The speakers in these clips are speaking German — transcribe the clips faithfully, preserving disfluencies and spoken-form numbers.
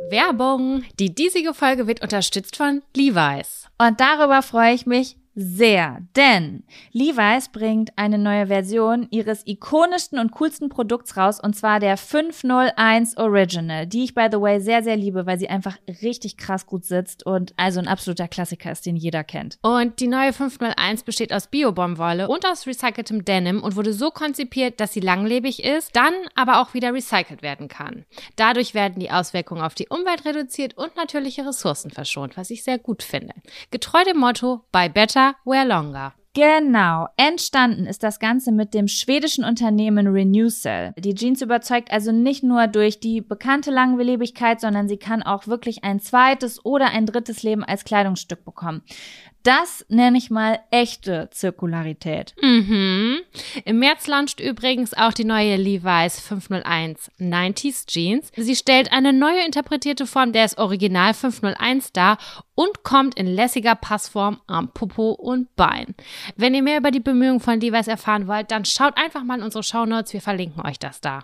Werbung. Die diesige Folge wird unterstützt von Levi's. Und darüber freue ich mich sehr, denn Levi's bringt eine neue Version ihres ikonischsten und coolsten Produkts raus, und zwar der fünf null eins Original, die ich by the way sehr, sehr liebe, weil sie einfach richtig krass gut sitzt und also ein absoluter Klassiker ist, den jeder kennt. Und die neue fünf null eins besteht aus Bio-Baumwolle und aus recyceltem Denim und wurde so konzipiert, dass sie langlebig ist, dann aber auch wieder recycelt werden kann. Dadurch werden die Auswirkungen auf die Umwelt reduziert und natürliche Ressourcen verschont, was ich sehr gut finde. Getreu dem Motto Buy Better, Wear Longer. Genau. Entstanden ist das Ganze mit dem schwedischen Unternehmen Renewcell. Die Jeans überzeugt also nicht nur durch die bekannte Langlebigkeit, sondern sie kann auch wirklich ein zweites oder ein drittes Leben als Kleidungsstück bekommen. Das nenne ich mal echte Zirkularität. Mhm. Im März launcht übrigens auch die neue Levi's fünf null eins neunziger Jeans. Sie stellt eine neue interpretierte Form des Original fünf null eins dar und kommt in lässiger Passform am Popo und Bein. Wenn ihr mehr über die Bemühungen von Levi's erfahren wollt, dann schaut einfach mal in unsere Shownotes, wir verlinken euch das da.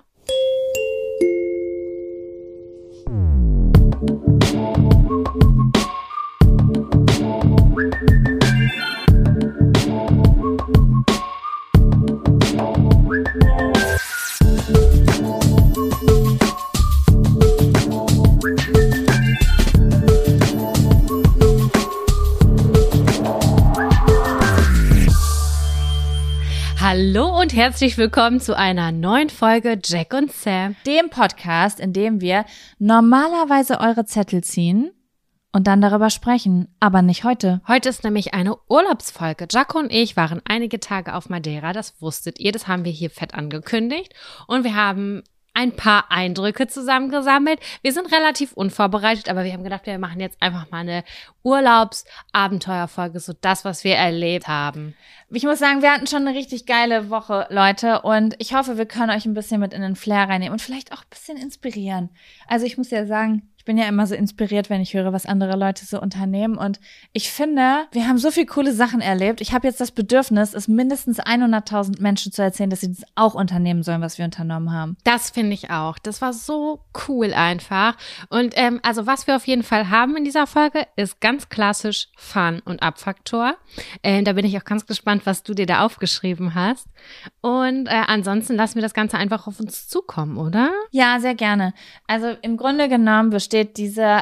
Hallo und herzlich willkommen zu einer neuen Folge Jack und Sam, dem Podcast, in dem wir normalerweise eure Zettel ziehen und dann darüber sprechen, aber nicht heute. Heute ist nämlich eine Urlaubsfolge. Jaco und ich waren einige Tage auf Madeira, das wusstet ihr, das haben wir hier fett angekündigt und wir haben ein paar Eindrücke zusammengesammelt. Wir sind relativ unvorbereitet, aber wir haben gedacht, wir machen jetzt einfach mal eine Urlaubsabenteuerfolge, so das, was wir erlebt haben. Ich muss sagen, wir hatten schon eine richtig geile Woche, Leute, und ich hoffe, wir können euch ein bisschen mit in den Flair reinnehmen und vielleicht auch ein bisschen inspirieren. Also ich muss ja sagen, ich bin ja immer so inspiriert, wenn ich höre, was andere Leute so unternehmen, und ich finde, wir haben so viele coole Sachen erlebt. Ich habe jetzt das Bedürfnis, es mindestens hunderttausend Menschen zu erzählen, dass sie das auch unternehmen sollen, was wir unternommen haben. Das finde ich auch. Das war so cool einfach. Und ähm, also was wir auf jeden Fall haben in dieser Folge, ist ganz klassisch Fun und Abfaktor. Äh, da bin ich auch ganz gespannt, was du dir da aufgeschrieben hast. Und äh, ansonsten lassen wir das Ganze einfach auf uns zukommen, oder? Ja, sehr gerne. Also im Grunde genommen besteht diese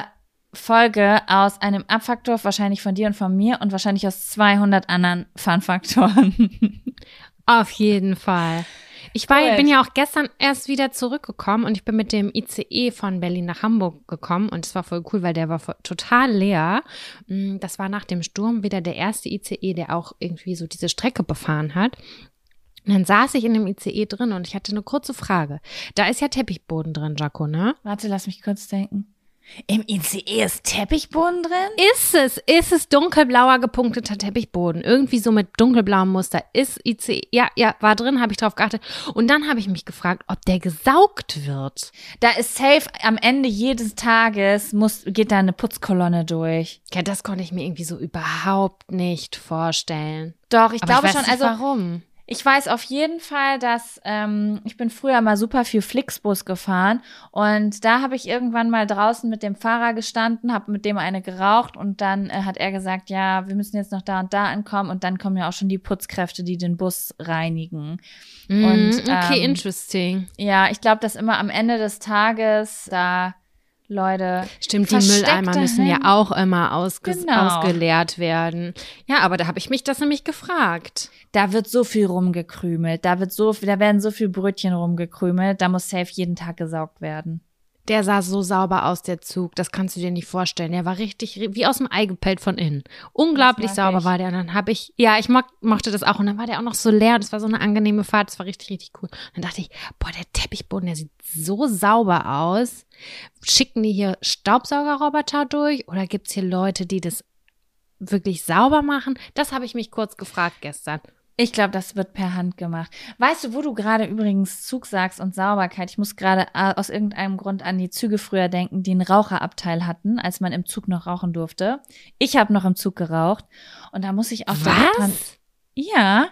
Folge aus einem Abfaktor, wahrscheinlich von dir und von mir, und wahrscheinlich aus zweihundert anderen Fun-Faktoren. Auf jeden Fall. Ich war, Cool. bin ja auch gestern erst wieder zurückgekommen und ich bin mit dem I C E von Berlin nach Hamburg gekommen und es war voll cool, weil der war voll, total leer. Das war nach dem Sturm wieder der erste I C E, der auch irgendwie so diese Strecke befahren hat. Und dann saß ich in dem I C E drin und ich hatte eine kurze Frage. Da ist ja Teppichboden drin, Jaco, ne? Warte, lass mich kurz denken. Im I C E ist Teppichboden drin? Ist es, ist es dunkelblauer gepunkteter Teppichboden. Irgendwie so mit dunkelblauem Muster. Ist I C E, ja, ja, war drin, habe ich drauf geachtet. Und dann habe ich mich gefragt, ob der gesaugt wird. Da ist safe, am Ende jedes Tages muss, geht da eine Putzkolonne durch. Ja, das konnte ich mir irgendwie so überhaupt nicht vorstellen. Doch, ich Aber glaube ich weiß schon, nicht, also warum. ich weiß auf jeden Fall, dass ähm, ich bin früher mal super viel Flixbus gefahren und da habe ich irgendwann mal draußen mit dem Fahrer gestanden, habe mit dem eine geraucht und dann äh, hat er gesagt, ja, wir müssen jetzt noch da und da ankommen und dann kommen ja auch schon die Putzkräfte, die den Bus reinigen. Mm, und, okay, ähm, interesting. Ja, ich glaube, dass immer am Ende des Tages da Leute Stimmt, die versteckt Mülleimer müssen ja dahin. auch immer ausge- Genau. ausgeleert werden. Ja, aber da habe ich mich das nämlich gefragt. Da wird so viel rumgekrümelt, da wird so, da werden so viel Brötchen rumgekrümelt, da muss safe jeden Tag gesaugt werden. Der sah so sauber aus, der Zug. Das kannst du dir nicht vorstellen. Der war richtig wie aus dem Ei gepellt von innen. Unglaublich Das mag sauber ich. war der. Und dann habe ich, ja, ich mock, mochte das auch. Und dann war der auch noch so leer. Und es war so eine angenehme Fahrt. Das war richtig, richtig cool. Und dann dachte ich, boah, der Teppichboden, der sieht so sauber aus. Schicken die hier Staubsaugerroboter durch? Oder gibt's hier Leute, die das wirklich sauber machen? Das habe ich mich kurz gefragt gestern. Ich glaube, das wird per Hand gemacht. Weißt du, wo du gerade übrigens Zug sagst und Sauberkeit? Ich muss gerade äh, aus irgendeinem Grund an die Züge früher denken, die einen Raucherabteil hatten, als man im Zug noch rauchen durfte. Ich habe noch im Zug geraucht und da muss ich auch direkt dran. Was? Ja,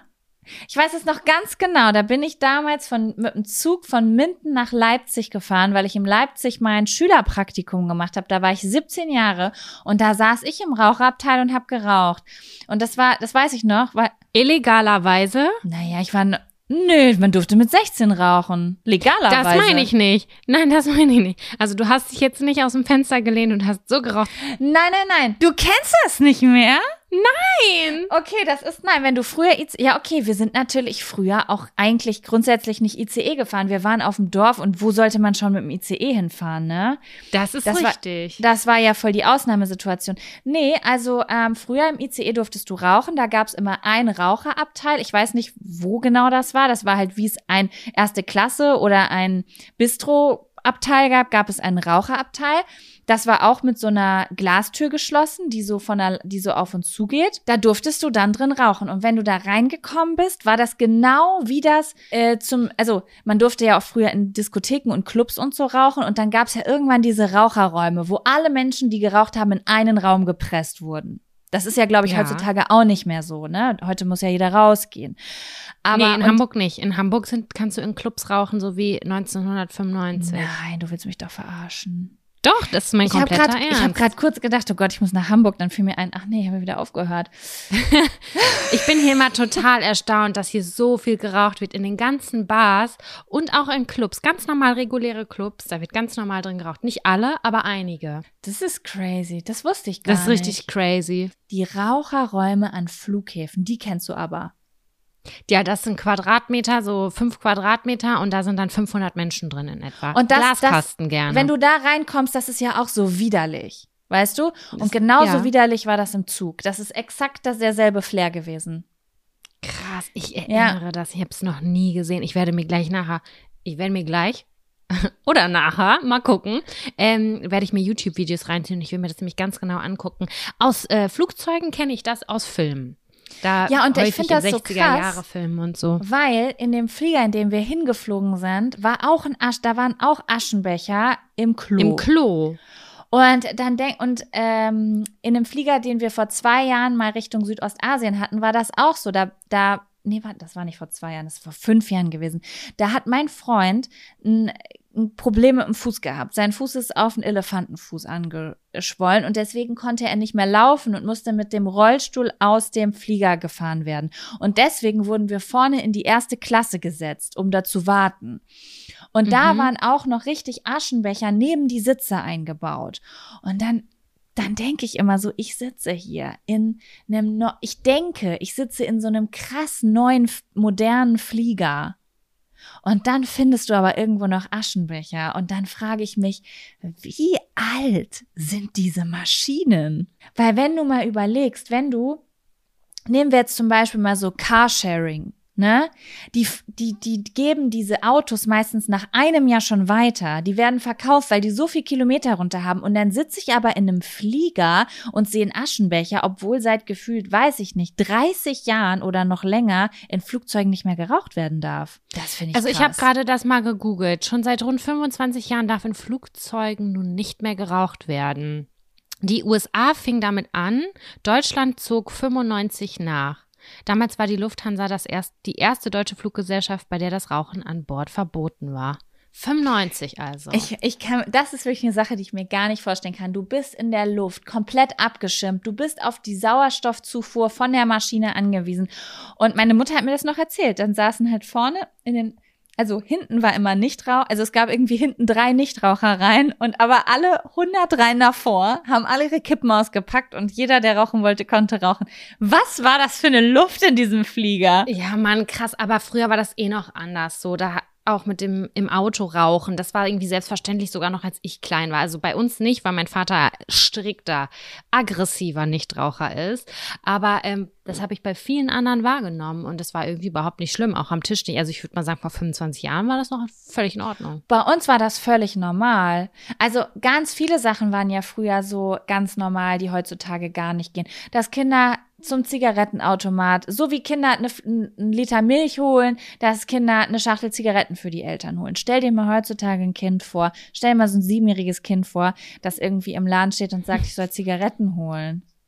Ich weiß es noch ganz genau, da bin ich damals von, mit dem Zug von Minden nach Leipzig gefahren, weil ich in Leipzig mein Schülerpraktikum gemacht habe. Da war ich siebzehn Jahre und da saß ich im Raucherabteil und habe geraucht. Und das war, das weiß ich noch, weil... Illegalerweise? Naja, ich war... Nö, man durfte mit sechzehn rauchen. Legalerweise. Das meine ich nicht. Nein, das meine ich nicht. Also du hast dich jetzt nicht aus dem Fenster gelehnt und hast so geraucht. Nein, nein, nein. Du kennst das nicht mehr? Nein! Okay, das ist, nein, wenn du früher I C E, ja okay, wir sind natürlich früher auch eigentlich grundsätzlich nicht I C E gefahren. Wir waren auf dem Dorf und wo sollte man schon mit dem I C E hinfahren, ne? Das ist das richtig. War, das war ja voll die Ausnahmesituation. Nee, also ähm, früher im I C E durftest du rauchen, da gab's immer einen Raucherabteil. Ich weiß nicht, wo genau das war. Das war halt, wie es ein erste Klasse oder ein Bistro-Abteil gab, gab es einen Raucherabteil. Das war auch mit so einer Glastür geschlossen, die so von der, die so auf uns zugeht. Da durftest du dann drin rauchen. Und wenn du da reingekommen bist, war das genau wie das äh, zum, also man durfte ja auch früher in Diskotheken und Clubs und so rauchen. Und dann gab es ja irgendwann diese Raucherräume, wo alle Menschen, die geraucht haben, in einen Raum gepresst wurden. Das ist ja, glaube ich, ja. heutzutage auch nicht mehr so, ne? Heute muss ja jeder rausgehen. Aber nee, in Hamburg nicht. In Hamburg sind, kannst du in Clubs rauchen, so wie neunzehnhundertfünfundneunzig. Nein, du willst mich doch verarschen. Doch, das ist mein ich hab kompletter grad, Ernst. Ich habe gerade kurz gedacht, oh Gott, ich muss nach Hamburg. Dann fiel mir ein, ach nee, ich habe wieder aufgehört. Ich bin hier immer total erstaunt, dass hier so viel geraucht wird in den ganzen Bars und auch in Clubs. Ganz normal reguläre Clubs, da wird ganz normal drin geraucht. Nicht alle, aber einige. Das ist crazy, das wusste ich gar nicht. Das ist richtig crazy. Die Raucherräume an Flughäfen, die kennst du aber. Ja, das sind Quadratmeter, so fünf Quadratmeter und da sind dann fünfhundert Menschen drin in etwa. Und das, Glaskasten das, gerne. Wenn du da reinkommst, das ist ja auch so widerlich, weißt du? Und genauso ja. widerlich war das im Zug. Das ist exakt das derselbe Flair gewesen. Krass, ich erinnere ja. das. Ich habe es noch nie gesehen. Ich werde mir gleich nachher, ich werde mir gleich oder nachher, mal gucken, ähm, werde ich mir YouTube-Videos reinziehen und ich will mir das nämlich ganz genau angucken. Aus äh, Flugzeugen kenne ich das, aus Filmen. Da ja, und ich finde das so krass, Filmen und so. Weil in dem Flieger, in dem wir hingeflogen sind, war auch ein Asch, da waren auch Aschenbecher im Klo. Im Klo. Und dann denk und ähm, in dem Flieger, den wir vor zwei Jahren mal Richtung Südostasien hatten, war das auch so. Da, da, nee, das war nicht vor zwei Jahren, das war vor fünf Jahren gewesen. Da hat mein Freund ein Probleme mit dem Fuß gehabt. Sein Fuß ist auf einen Elefantenfuß angeschwollen und deswegen konnte er nicht mehr laufen und musste mit dem Rollstuhl aus dem Flieger gefahren werden. Und deswegen wurden wir vorne in die erste Klasse gesetzt, um da zu warten. Und mhm. da waren auch noch richtig Aschenbecher neben die Sitze eingebaut. Und dann dann denke ich immer so, ich sitze hier in einem, no- ich denke, ich sitze in so einem krass neuen, modernen Flieger. Und dann findest du aber irgendwo noch Aschenbecher. Und dann frage ich mich, wie alt sind diese Maschinen? Weil wenn du mal überlegst, wenn du, nehmen wir jetzt zum Beispiel mal so Carsharing, ne? Die, die, die geben diese Autos meistens nach einem Jahr schon weiter. Die werden verkauft, weil die so viel Kilometer runter haben. Und dann sitze ich aber in einem Flieger und sehe einen Aschenbecher, obwohl seit gefühlt, weiß ich nicht, dreißig Jahren oder noch länger in Flugzeugen nicht mehr geraucht werden darf. Das finde ich Also krass. ich habe gerade das mal gegoogelt. Schon seit rund fünfundzwanzig Jahren darf in Flugzeugen nun nicht mehr geraucht werden. Die U S A fing damit an, Deutschland zog fünfundneunzig nach. Damals war die Lufthansa das erst, die erste deutsche Fluggesellschaft, bei der das Rauchen an Bord verboten war. fünfundneunzig also. Ich, ich kann, das ist wirklich eine Sache, die ich mir gar nicht vorstellen kann. Du bist in der Luft, komplett abgeschirmt. Du bist auf die Sauerstoffzufuhr von der Maschine angewiesen. Und meine Mutter hat mir das noch erzählt. Dann saßen halt vorne in den, also hinten war immer Nichtrauch, also es gab irgendwie hinten drei Nichtrauchereien und aber alle hundert Reihen davor haben alle ihre Kippen ausgepackt und jeder, der rauchen wollte, konnte rauchen. Was war das für eine Luft in diesem Flieger? Ja, Mann, krass, aber früher war das eh noch anders so, da auch mit dem im Auto rauchen, das war irgendwie selbstverständlich sogar noch, als ich klein war. Also bei uns nicht, weil mein Vater strikter, aggressiver Nichtraucher ist. Aber ähm, das habe ich bei vielen anderen wahrgenommen und das war irgendwie überhaupt nicht schlimm, auch am Tisch nicht. Also ich würde mal sagen, vor fünfundzwanzig Jahren war das noch völlig in Ordnung. Bei uns war das völlig normal. Also ganz viele Sachen waren ja früher so ganz normal, die heutzutage gar nicht gehen. Dass Kinder zum Zigarettenautomat, so wie Kinder eine, einen Liter Milch holen, dass Kinder eine Schachtel Zigaretten für die Eltern holen. Stell dir mal heutzutage ein Kind vor, stell dir mal so ein siebenjähriges Kind vor, das irgendwie im Laden steht und sagt, ich soll Zigaretten holen.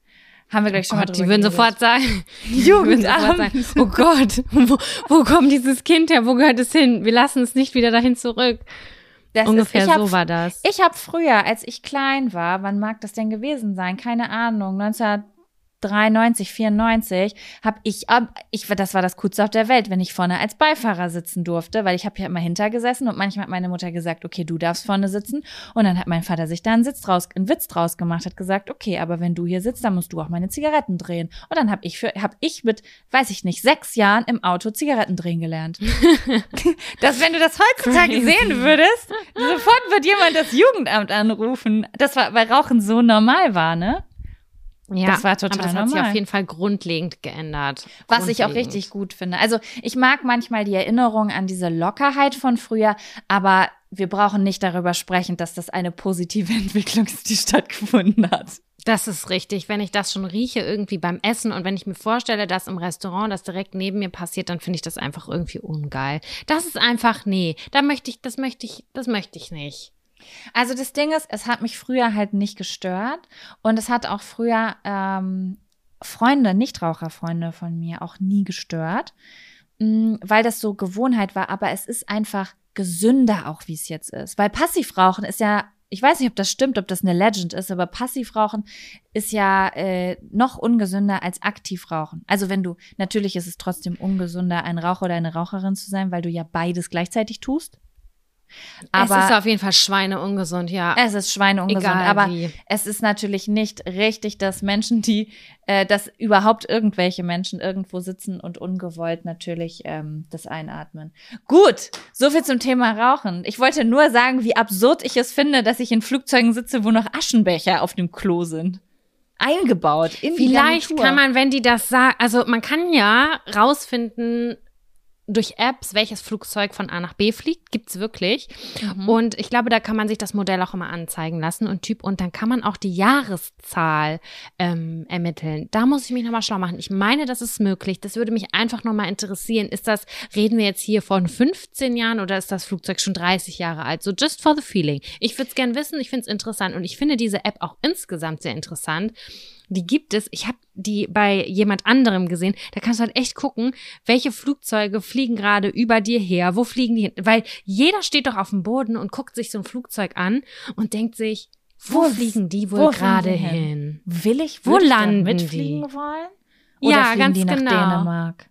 Haben wir gleich Oh schon mal Gott, drüber die würden geredet. sofort sagen, Jugendamt. sagen, oh Gott, wo, wo kommt dieses Kind her? Wo gehört es hin? Wir lassen es nicht wieder dahin zurück. Das Ungefähr ist, ich so hab, war das. Ich habe früher, als ich klein war, wann mag das denn gewesen sein? Keine Ahnung, neunzehnhundertdreiundneunzig, vierundneunzig, habe ich, ich, das war das Coolste auf der Welt, wenn ich vorne als Beifahrer sitzen durfte, weil ich habe ja immer hinter gesessen und manchmal hat meine Mutter gesagt, okay, du darfst vorne sitzen und dann hat mein Vater sich da einen, Sitz draus, einen Witz draus gemacht, hat gesagt, okay, aber wenn du hier sitzt, dann musst du auch meine Zigaretten drehen. Und dann habe ich für, habe ich mit, weiß ich nicht, sechs Jahren im Auto Zigaretten drehen gelernt. Dass, wenn du das heutzutage Crazy. sehen würdest, sofort wird jemand das Jugendamt anrufen. Das war, weil Rauchen so normal war, ne? Ja, das war total aber das hat sich normal. auf jeden Fall grundlegend geändert. Was ich auch Grundlegend. richtig gut finde. Also ich mag manchmal die Erinnerung an diese Lockerheit von früher, aber wir brauchen nicht darüber sprechen, dass das eine positive Entwicklung ist, die stattgefunden hat. Das ist richtig. Wenn ich das schon rieche irgendwie beim Essen und wenn ich mir vorstelle, dass im Restaurant das direkt neben mir passiert, dann finde ich das einfach irgendwie ungeil. Das ist einfach, nee, da möchte ich, das möchte ich, das möchte ich nicht. Also das Ding ist, es hat mich früher halt nicht gestört und es hat auch früher ähm, Freunde, Nichtraucherfreunde von mir auch nie gestört, mh, weil das so Gewohnheit war, aber es ist einfach gesünder auch, wie es jetzt ist, weil Passivrauchen ist ja, ich weiß nicht, ob das stimmt, ob das eine Legend ist, aber Passivrauchen ist ja äh, noch ungesünder als Aktivrauchen. Also wenn du, natürlich ist es trotzdem ungesünder, ein Raucher oder eine Raucherin zu sein, weil du ja beides gleichzeitig tust. Aber es ist auf jeden Fall schweineungesund, ja. Es ist schweineungesund, Egal aber wie. es ist natürlich nicht richtig, dass Menschen, die, äh, dass überhaupt irgendwelche Menschen irgendwo sitzen und ungewollt natürlich ähm, das einatmen. Gut, so viel zum Thema Rauchen. Ich wollte nur sagen, wie absurd ich es finde, dass ich in Flugzeugen sitze, wo noch Aschenbecher auf dem Klo sind. Eingebaut in die Vielleicht Garnitur. kann man, wenn die das sagen, also man kann ja rausfinden durch Apps, welches Flugzeug von A nach B fliegt, gibt's wirklich. Mhm. Und ich glaube, da kann man sich das Modell auch immer anzeigen lassen und Typ, und dann kann man auch die Jahreszahl ähm, ermitteln. Da muss ich mich nochmal schlau machen. Ich meine, das ist möglich. Das würde mich einfach nochmal interessieren. Ist das, reden wir jetzt hier von fünfzehn Jahren oder ist das Flugzeug schon dreißig Jahre alt? So just for the feeling. Ich würde es gern wissen, ich finde es interessant und ich finde diese App auch insgesamt sehr interessant. Die gibt es, ich habe die bei jemand anderem gesehen, da kannst du halt echt gucken, welche Flugzeuge fliegen gerade über dir her, wo fliegen die hin, weil jeder steht doch auf dem Boden und guckt sich so ein Flugzeug an und denkt sich, wo, Wo- fliegen die wo wohl fliegen gerade die hin? hin? Will ich, Wo würde ich da landen mitfliegen die? wollen? Oder Ja, fliegen ganz die nach genau. Dänemark?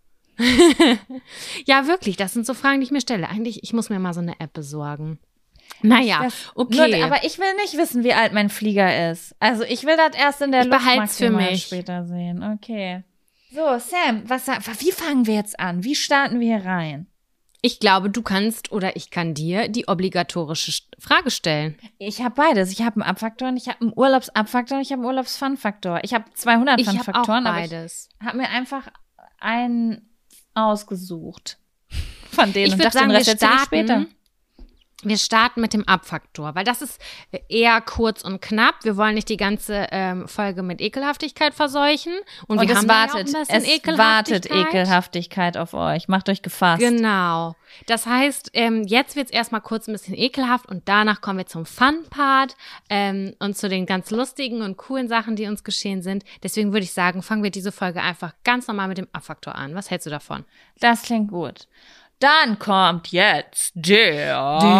Ja, wirklich, das sind so Fragen, die ich mir stelle. Eigentlich, ich muss mir mal so eine App besorgen. Naja, Das- okay. Nur, aber ich will nicht wissen, wie alt mein Flieger ist. Also ich will das erst in der Ich Luft behalt's für maximal mich. später sehen. Okay. So, Sam, was, sa- wie fangen wir jetzt an? Wie starten wir hier rein? Ich glaube, du kannst oder ich kann dir die obligatorische St- Frage stellen. Ich habe beides. Ich habe einen Abfaktor und ich habe einen Urlaubsabfaktor und ich habe einen Urlaubsfun-Faktor. Ich habe zweihundert Ich habe auch Fun-Faktoren, aber ich beides. habe mir einfach einen ausgesucht von denen Ich und würde dachte, sagen, den wir Rest erzähl ich später. starten, wir starten mit dem Abfaktor, weil das ist eher kurz und knapp. Wir wollen nicht die ganze ähm, Folge mit Ekelhaftigkeit verseuchen. Und, Und wir es haben da ja auch wartet, ein bisschen es wartet Ekelhaftigkeit. Ekelhaftigkeit auf euch. Macht euch gefasst. Genau. Das heißt, ähm, jetzt wird's erstmal kurz ein bisschen ekelhaft und danach kommen wir zum Fun-Part ähm, und zu den ganz lustigen und coolen Sachen, die uns geschehen sind. Deswegen würde ich sagen, fangen wir diese Folge einfach ganz normal mit dem Abfaktor an. Was hältst du davon? Das klingt gut. Dann kommt jetzt der,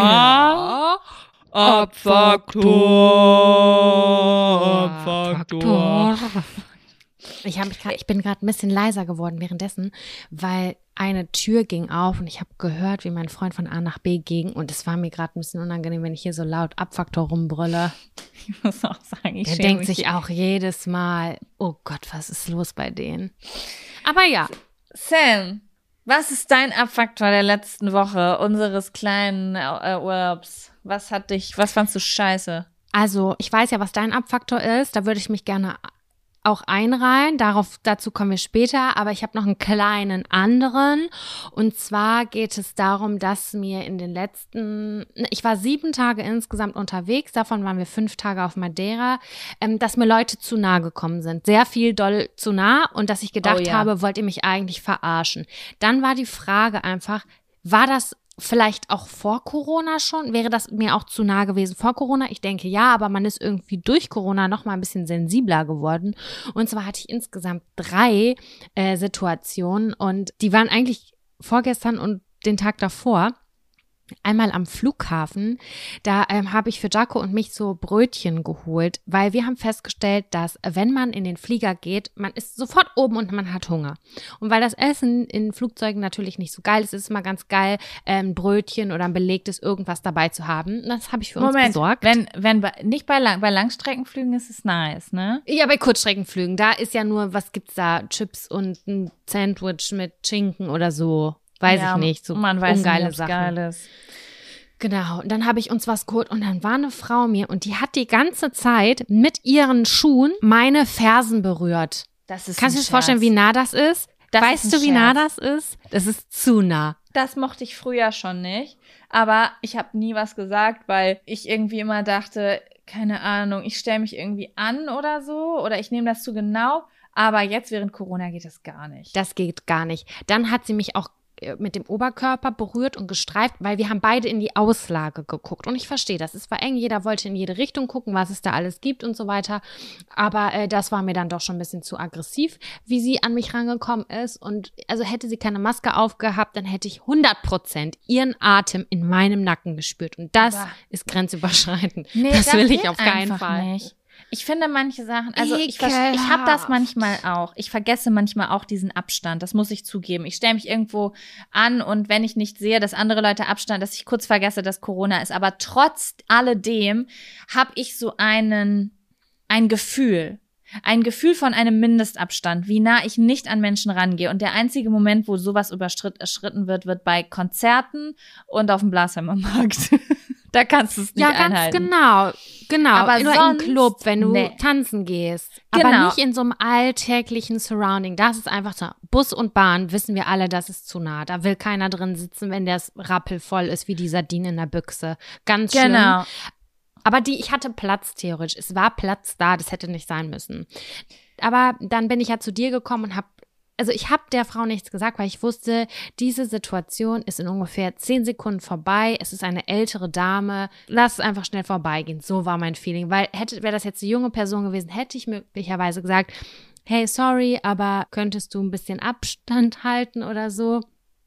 Abfaktor. Abfaktor. Ich, hab mich grad, ich bin gerade ein bisschen leiser geworden währenddessen, weil eine Tür ging auf und ich habe gehört, wie mein Freund von A nach B ging und es war mir gerade ein bisschen unangenehm, wenn ich hier so laut Abfaktor rumbrülle. Ich muss auch sagen, ich Der schäme denkt mich. sich auch jedes Mal, oh Gott, was ist los bei denen? Aber ja, Sam, was ist dein Abfaktor der letzten Woche, unseres kleinen äh, Urlaubs? Was hat dich, was fandst du scheiße? also ich weiß ja, was dein Abfaktor ist, da würde ich mich gerne auch einreihen. Darauf, dazu kommen wir später. Aber ich habe noch einen kleinen anderen. Und zwar geht es darum, dass mir in den letzten, ich war sieben Tage insgesamt unterwegs, davon waren wir fünf Tage auf Madeira, ähm, dass mir Leute zu nah gekommen sind. Sehr viel doll zu nah. Und dass ich gedacht Oh ja. habe, wollt ihr mich eigentlich verarschen? Dann war die Frage einfach, war das vielleicht auch vor Corona schon? Wäre das mir auch zu nah gewesen vor Corona? Ich denke ja, aber man ist irgendwie durch Corona noch mal ein bisschen sensibler geworden. Und zwar hatte ich insgesamt drei äh, Situationen und die waren eigentlich vorgestern und den Tag davor. Einmal am Flughafen, da ähm, habe ich für Jaco und mich so Brötchen geholt, weil wir haben festgestellt, dass wenn man in den Flieger geht, man ist sofort oben und man hat Hunger. Und weil das Essen in Flugzeugen natürlich nicht so geil ist, ist es immer ganz geil, ein ähm, Brötchen oder ein belegtes irgendwas dabei zu haben. Das habe ich für uns Moment, besorgt. wenn, wenn bei, nicht bei, Lang, bei Langstreckenflügen ist es nice, ne? Ja, bei Kurzstreckenflügen, da ist ja nur, was gibt's da, Chips und ein Sandwich mit Schinken oder so. Weiß ja, ich nicht, so man weiß ungeile nicht, Sachen. Geil ist. Genau, und dann habe ich uns was geholt und dann war eine Frau mir und die hat die ganze Zeit mit ihren Schuhen meine Fersen berührt. Das ist Kannst du dir vorstellen, wie nah das ist? Das weißt ist du, wie Scherz. nah das ist? Das ist zu nah. Das mochte ich früher schon nicht, aber ich habe nie was gesagt, weil ich irgendwie immer dachte, keine Ahnung, ich stelle mich irgendwie an oder so oder ich nehme das zu genau, aber jetzt während Corona geht das gar nicht. Das geht gar nicht. Dann hat sie mich auch mit dem Oberkörper berührt und gestreift, weil wir haben beide in die Auslage geguckt. Und ich verstehe, das ist war eng, jeder wollte in jede Richtung gucken, was es da alles gibt und so weiter. Aber äh, das war mir dann doch schon ein bisschen zu aggressiv, wie sie an mich rangekommen ist. Und also hätte sie keine Maske aufgehabt, dann hätte ich hundert Prozent ihren Atem in meinem Nacken gespürt. Und das Aber ist grenzüberschreitend. Nee, das, das will ich geht auf keinen einfach Fall. Nicht. Ich finde manche Sachen, also ich, Ekelhaft. ich habe das manchmal auch. Ich vergesse manchmal auch diesen Abstand, das muss ich zugeben. Ich stelle mich irgendwo an und wenn ich nicht sehe, dass andere Leute Abstand, dass ich kurz vergesse, dass Corona ist. Aber trotz alledem habe ich so einen, ein Gefühl, ein Gefühl von einem Mindestabstand, wie nah ich nicht an Menschen rangehe. Und der einzige Moment, wo sowas überschritten wird, wird bei Konzerten und auf dem Blasheimer Markt. Da kannst du es nicht ja, einhalten. Ja, ganz genau. Genau. Aber Nur sonst, im Club, wenn du nee. tanzen gehst. Genau. Aber nicht in so einem alltäglichen Surrounding. Das ist einfach so. Bus und Bahn, wissen wir alle, das ist zu nah. Da will keiner drin sitzen, wenn der rappelvoll ist, wie die Sardine in der Büchse. Ganz schlimm. Genau. Aber die, ich hatte Platz theoretisch. Es war Platz da, das hätte nicht sein müssen. Aber dann bin ich ja zu dir gekommen und habe Also ich habe der Frau nichts gesagt, weil ich wusste, diese Situation ist in ungefähr zehn Sekunden vorbei. Es ist eine ältere Dame. Lass es einfach schnell vorbeigehen. So war mein Feeling. Weil hätte, wäre das jetzt eine junge Person gewesen, hätte ich möglicherweise gesagt, hey, sorry, aber könntest du ein bisschen Abstand halten oder so?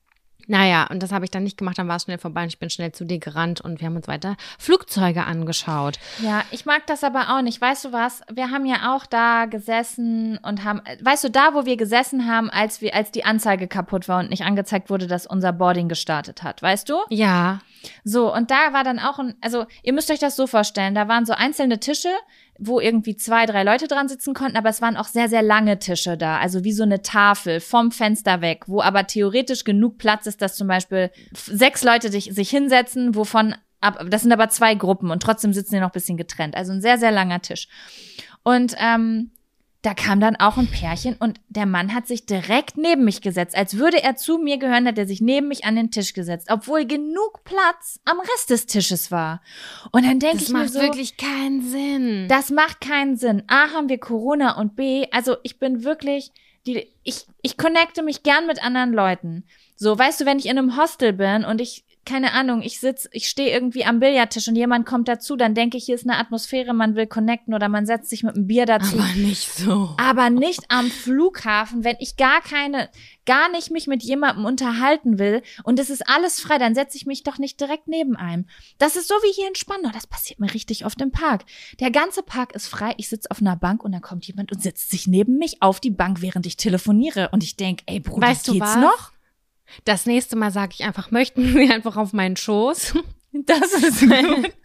Naja, und das habe ich dann nicht gemacht, dann war es schnell vorbei und ich bin schnell zu dir gerannt und wir haben uns weiter Flugzeuge angeschaut. Ja, ich mag das aber auch nicht. Weißt du was? Wir haben ja auch da gesessen und haben, weißt du, da, wo wir gesessen haben, als wir, als die Anzeige kaputt war und nicht angezeigt wurde, dass unser Boarding gestartet hat, weißt du? Ja. So, und da war dann auch ein, also ihr müsst euch das so vorstellen, da waren so einzelne Tische, wo irgendwie zwei, drei Leute dran sitzen konnten, aber es waren auch sehr, sehr lange Tische da, also wie so eine Tafel vom Fenster weg, wo aber theoretisch genug Platz ist, dass zum Beispiel sechs Leute sich, sich hinsetzen, wovon, ab, das sind aber zwei Gruppen und trotzdem sitzen die noch ein bisschen getrennt, also ein sehr, sehr langer Tisch. Und ähm, da kam dann auch ein Pärchen und der Mann hat sich direkt neben mich gesetzt, als würde er zu mir gehören, hat er sich neben mich an den Tisch gesetzt, obwohl genug Platz am Rest des Tisches war. Und dann denke ich mir so, das macht wirklich keinen Sinn. Das macht keinen Sinn. A, haben wir Corona und B, also ich bin wirklich, die, ich, ich connecte mich gern mit anderen Leuten. So, weißt du, wenn ich in einem Hostel bin und ich, keine Ahnung, ich sitz, ich stehe irgendwie am Billardtisch und jemand kommt dazu, dann denke ich, hier ist eine Atmosphäre, man will connecten oder man setzt sich mit einem Bier dazu. Aber nicht so. Aber nicht am Flughafen, wenn ich gar keine, gar nicht mich mit jemandem unterhalten will und es ist alles frei, dann setze ich mich doch nicht direkt neben einem. Das ist so wie hier in Spandau, das passiert mir richtig oft im Park. Der ganze Park ist frei, ich sitze auf einer Bank und dann kommt jemand und setzt sich neben mich auf die Bank, während ich telefoniere und ich denke, ey Bruder, weißt du geht's was? noch? Das nächste Mal sage ich einfach, möchten Sie einfach auf meinen Schoß? Das ist gut.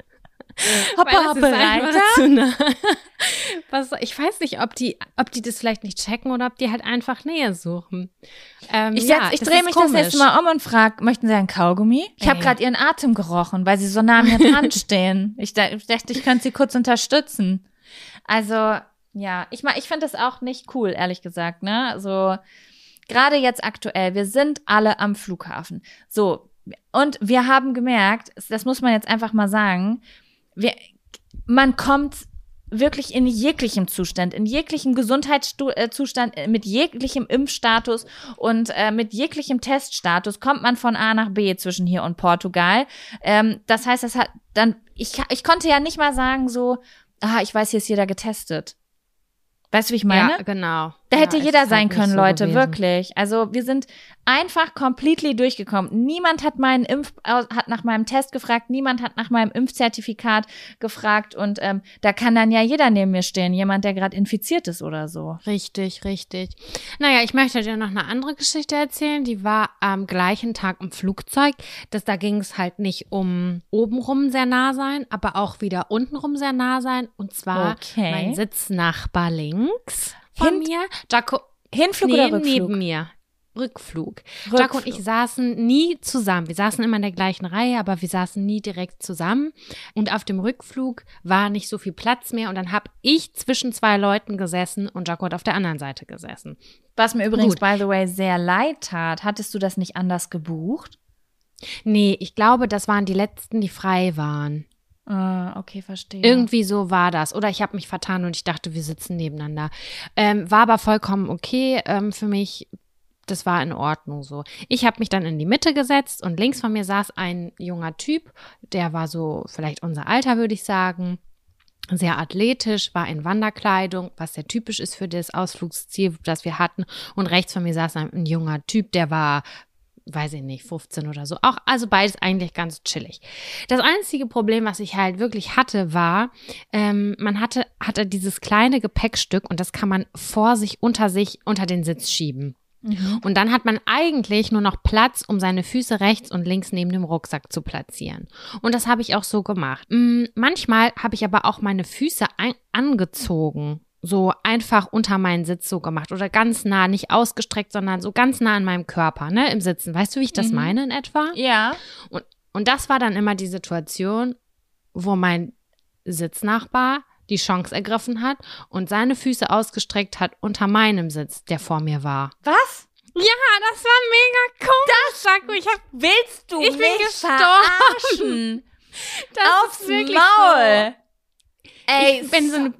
Hoppa, hoppa, reiter. Was, ich weiß nicht, ob die, ob die das vielleicht nicht checken oder ob die halt einfach Nähe suchen. Ähm, Ich, ja, setz- ich das drehe ist mich komisch. das nächste Mal um und frage, möchten Sie einen Kaugummi? Ich habe Ey. gerade Ihren Atem gerochen, weil Sie so nah an mir dran stehen. Ich, da- ich dachte, ich könnte Sie kurz unterstützen. Also, ja, ich, ma- ich finde das auch nicht cool, ehrlich gesagt, ne? Also, gerade jetzt aktuell, wir sind alle am Flughafen. So, und wir haben gemerkt, das muss man jetzt einfach mal sagen, wir, man kommt wirklich in jeglichem Zustand, in jeglichem Gesundheitszustand, mit jeglichem Impfstatus und äh, mit jeglichem Teststatus kommt man von A nach B zwischen hier und Portugal. Ähm, das heißt, das hat dann, ich, ich konnte ja nicht mal sagen so, ah, ich weiß, hier ist jeder getestet. Weißt du, wie ich meine? Ja, genau. Da hätte ja, jeder sein halt können, so Leute, gewesen. wirklich. Also wir sind einfach completely durchgekommen. Niemand hat meinen Impf hat nach meinem Test gefragt, niemand hat nach meinem Impfzertifikat gefragt und ähm, da kann dann ja jeder neben mir stehen, jemand, der gerade infiziert ist oder so. Richtig, richtig. Naja, ich möchte dir noch eine andere Geschichte erzählen, die war am gleichen Tag im Flugzeug. Das, da ging es halt nicht um obenrum sehr nah sein, aber auch wieder untenrum sehr nah sein und zwar Okay. mein Sitznachbar links von Hin- mir. Jaco, Hinflug nee, oder Rückflug? neben mir. Rückflug. Rückflug. Jaco und ich saßen nie zusammen. Wir saßen immer in der gleichen Reihe, aber wir saßen nie direkt zusammen. Und auf dem Rückflug war nicht so viel Platz mehr. Und dann habe ich zwischen zwei Leuten gesessen und Jaco hat auf der anderen Seite gesessen. Was mir übrigens, Gut. by the way, sehr leid tat. Hattest du das nicht anders gebucht? Nee, ich glaube, das waren die letzten, die frei waren. Ah, okay, verstehe. Irgendwie so war das. Oder ich habe mich vertan und ich dachte, wir sitzen nebeneinander. Ähm, war aber vollkommen okay ähm, für mich. Das war in Ordnung so. Ich habe mich dann in die Mitte gesetzt und links von mir saß ein junger Typ, der war so vielleicht unser Alter, würde ich sagen. Sehr athletisch, war in Wanderkleidung, was sehr typisch ist für das Ausflugsziel, das wir hatten. Und rechts von mir saß ein, ein junger Typ, der war, weiß ich nicht, fünfzehn oder so. Auch, also beides eigentlich ganz chillig. Das einzige Problem, was ich halt wirklich hatte, war, ähm, man hatte, hatte dieses kleine Gepäckstück und das kann man vor sich, unter sich, unter den Sitz schieben. Mhm. Und dann hat man eigentlich nur noch Platz, um seine Füße rechts und links neben dem Rucksack zu platzieren. Und das habe ich auch so gemacht. Mm, manchmal habe ich aber auch meine Füße ein- angezogen. So einfach unter meinen Sitz so gemacht oder ganz nah, nicht ausgestreckt, sondern so ganz nah an meinem Körper, ne, im Sitzen. Weißt du, wie ich das Mhm. meine in etwa? Ja. Und, und das war dann immer die Situation, wo mein Sitznachbar die Chance ergriffen hat und seine Füße ausgestreckt hat unter meinem Sitz, der vor mir war. Was? Ja, das war mega cool. Das, Jaco, ich hab, Willst du Ich bin mich gestorben. verarschen? das Aufs ist wirklich Maul. so. Ey, Ich bin so eine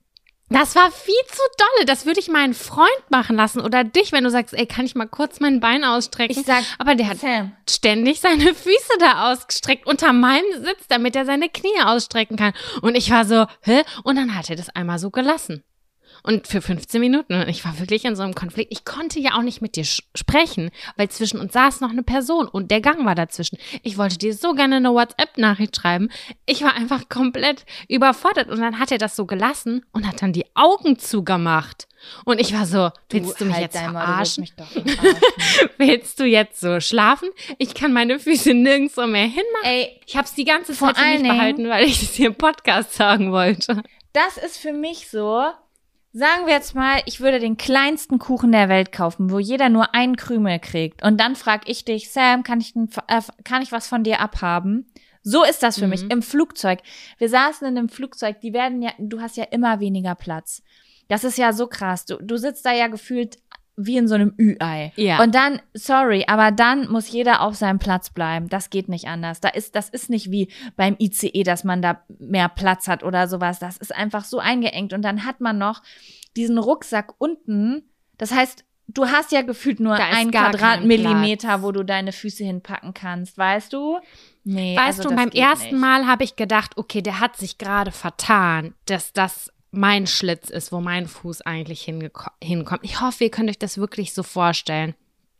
Das war viel zu dolle. Das würde ich meinen Freund machen lassen oder dich, wenn du sagst, ey, kann ich mal kurz mein Bein ausstrecken? Ich sag, aber der hat Sam, ständig seine Füße da ausgestreckt unter meinem Sitz, damit er seine Knie ausstrecken kann. Und ich war so, hä? Und dann hat er das einmal so gelassen. Und für fünfzehn Minuten. Und ich war wirklich in so einem Konflikt. Ich konnte ja auch nicht mit dir sch- sprechen, weil zwischen uns saß noch eine Person und der Gang war dazwischen. Ich wollte dir so gerne eine WhatsApp-Nachricht schreiben. Ich war einfach komplett überfordert. Und dann hat er das so gelassen und hat dann die Augen zugemacht. Und ich war so, willst du, mich halt jetzt dein Maul, du willst verarschen? mich doch verarschen. Willst du jetzt so schlafen? Ich kann meine Füße nirgendwo mehr hinmachen. Ey, Ich habe es die ganze Vor Zeit für mich allen Dingen- behalten, weil ich es hier im Podcast sagen wollte. das ist für mich so, sagen wir jetzt mal, ich würde den kleinsten Kuchen der Welt kaufen, wo jeder nur einen Krümel kriegt. Und dann frage ich dich, Sam, kann ich, ein, äh, kann ich was von dir abhaben? So ist das für Mhm. mich im Flugzeug. Wir saßen in einem Flugzeug, die werden ja, du hast ja immer weniger Platz. Das ist ja so krass. Du, du sitzt da ja gefühlt wie in so einem Ü-Ei. Ja. Und dann, sorry, aber dann muss jeder auf seinem Platz bleiben. Das geht nicht anders. Da ist, das ist nicht wie beim I C E, dass man da mehr Platz hat oder sowas. Das ist einfach so eingeengt. Und dann hat man noch diesen Rucksack unten. Das heißt, du hast ja gefühlt nur Da ist einen gar kein Quadratmillimeter, Platz. wo du deine Füße hinpacken kannst. Weißt du? Nee, Weißt also du, das beim geht ersten nicht. Mal habe ich gedacht, okay, der hat sich gerade vertan, dass das mein Schlitz ist, wo mein Fuß eigentlich hingeko- hinkommt. Ich hoffe, ihr könnt euch das wirklich so vorstellen.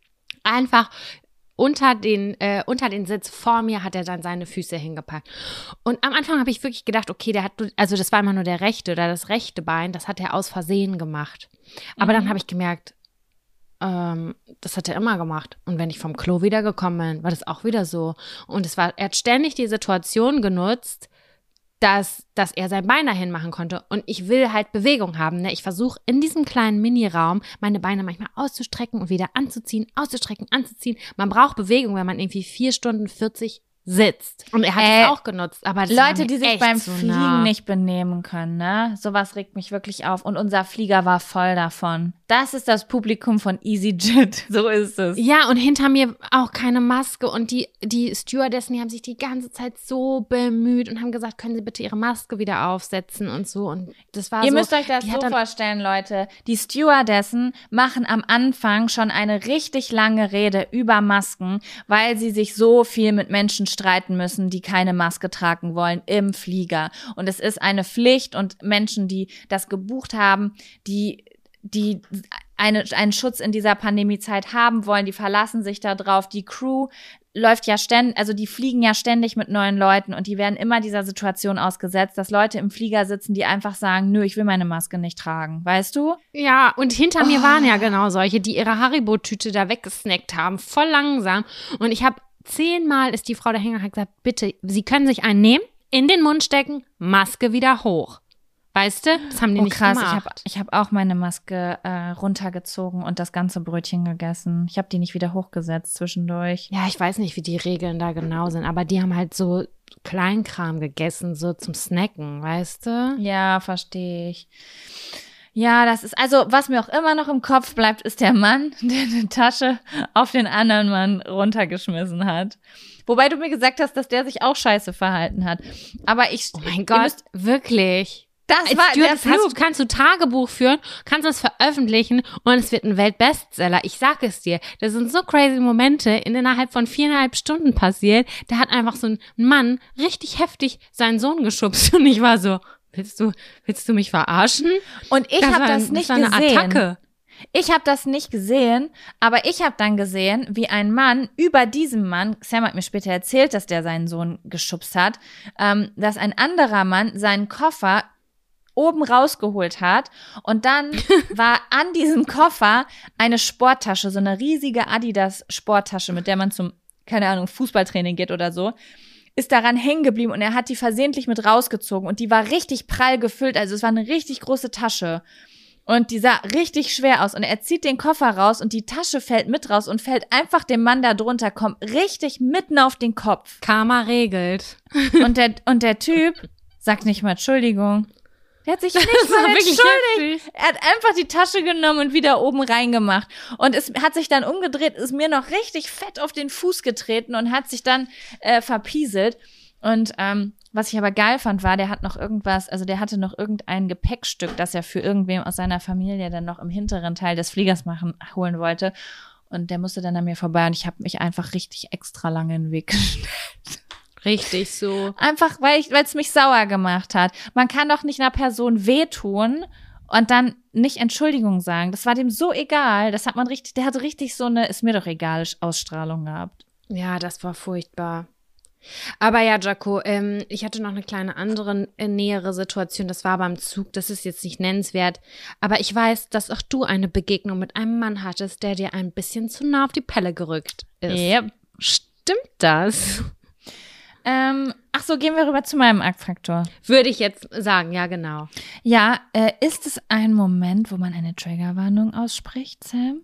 Einfach unter den, äh, unter den Sitz vor mir hat er dann seine Füße hingepackt. Und am Anfang habe ich wirklich gedacht, okay, der hat, also das war immer nur der rechte oder das rechte Bein, das hat er aus Versehen gemacht. Aber Mhm. dann habe ich gemerkt, ähm, das hat er immer gemacht. Und wenn ich vom Klo wiedergekommen bin, war das auch wieder so. Und es war, er hat ständig die Situation genutzt, dass, dass er sein Bein dahin machen konnte. Und ich will halt Bewegung haben. Ne? Ich versuche in diesem kleinen Miniraum meine Beine manchmal auszustrecken und wieder anzuziehen, auszustrecken, anzuziehen. Man braucht Bewegung, wenn man irgendwie vier Stunden vierzig sitzt. Und er hat Äh, es auch genutzt. Aber das war Leute, mir die sich echt beim so Fliegen nah. nicht benehmen können, ne? Sowas regt mich wirklich auf. Und unser Flieger war voll davon. Das ist das Publikum von EasyJet. So ist es. Ja, und hinter mir auch keine Maske. Und die, die Stewardessen, die haben sich die ganze Zeit so bemüht und haben gesagt, können Sie bitte Ihre Maske wieder aufsetzen und so. Und das war Ihr so. müsst euch das so vorstellen, Leute. Die Stewardessen machen am Anfang schon eine richtig lange Rede über Masken, weil sie sich so viel mit Menschen streiten müssen, die keine Maske tragen wollen im Flieger. Und es ist eine Pflicht und Menschen, die das gebucht haben, die die eine, einen Schutz in dieser Pandemiezeit haben wollen, die verlassen sich da drauf. Die Crew läuft ja ständig, also die fliegen ja ständig mit neuen Leuten und die werden immer dieser Situation ausgesetzt, dass Leute im Flieger sitzen, die einfach sagen, nö, ich will meine Maske nicht tragen, weißt du? Ja, und hinter oh. mir waren ja genau solche, die ihre Haribo-Tüte da weggesnackt haben, voll langsam. Und ich habe zehnmal ist die Frau der Hänger hat gesagt, bitte, Sie können sich einen nehmen, in den Mund stecken, Maske wieder hoch. Weißt du? Das haben die oh, nicht krass. gemacht. Ich habe ich hab auch meine Maske äh, runtergezogen und das ganze Brötchen gegessen. Ich habe die nicht wieder hochgesetzt zwischendurch. Ja, ich weiß nicht, wie die Regeln da genau sind, aber die haben halt so Kleinkram gegessen, so zum Snacken, weißt du? Ja, verstehe ich. Ja, das ist, also was mir auch immer noch im Kopf bleibt, ist der Mann, der eine Tasche auf den anderen Mann runtergeschmissen hat. Wobei du mir gesagt hast, dass der sich auch scheiße verhalten hat. Aber ich... Oh mein Gott, müsst, wirklich... Das Als war Steward, der Flug. Hast, kannst du Tagebuch führen, kannst das veröffentlichen und es wird ein Weltbestseller. Ich sag es dir. Das sind so crazy Momente, in innerhalb von viereinhalb Stunden passiert. Da hat einfach so ein Mann richtig heftig seinen Sohn geschubst und ich war so, willst du, willst du mich verarschen? Und ich habe das nicht das war eine gesehen. Attacke. Ich habe das nicht gesehen, aber ich habe dann gesehen, wie ein Mann über diesem Mann, Sam hat mir später erzählt, dass der seinen Sohn geschubst hat, ähm, dass ein anderer Mann seinen Koffer oben rausgeholt hat und dann war an diesem Koffer eine Sporttasche, so eine riesige Adidas-Sporttasche, mit der man zum, keine Ahnung, Fußballtraining geht oder so, ist daran hängen geblieben und er hat die versehentlich mit rausgezogen und die war richtig prall gefüllt, also es war eine richtig große Tasche und die sah richtig schwer aus und er zieht den Koffer raus und die Tasche fällt mit raus und fällt einfach dem Mann da drunter, kommt richtig mitten auf den Kopf. Karma regelt. Und der, und der Typ sagt nicht mal Entschuldigung. Der hat sich nicht mal entschuldigt. Er hat einfach die Tasche genommen und wieder oben reingemacht. Und es hat sich dann umgedreht, ist mir noch richtig fett auf den Fuß getreten und hat sich dann äh, verpieselt. Und ähm, was ich aber geil fand, war, der hat noch irgendwas, also der hatte noch irgendein Gepäckstück, das er für irgendwem aus seiner Familie dann noch im hinteren Teil des Fliegers machen, holen wollte. Und der musste dann an mir vorbei und ich habe mich einfach richtig extra lange in den Weg gestellt. Richtig so. Einfach, weil ich, weil es mich sauer gemacht hat. Man kann doch nicht einer Person wehtun und dann nicht Entschuldigung sagen. Das war dem so egal. Das hat man richtig, der hat richtig so eine, ist mir doch egal, Ausstrahlung gehabt. Ja, das war furchtbar. Aber ja, Jaco, ähm, ich hatte noch eine kleine andere, äh, nähere Situation. Das war beim Zug. Das ist jetzt nicht nennenswert. Aber ich weiß, dass auch du eine Begegnung mit einem Mann hattest, der dir ein bisschen zu nah auf die Pelle gerückt ist. Yep. Stimmt das? Ähm, ach so, gehen wir rüber zu meinem Aktfaktor. Würde ich jetzt sagen, ja, genau. Ja, äh, ist es ein Moment, wo man eine Triggerwarnung ausspricht, Sam?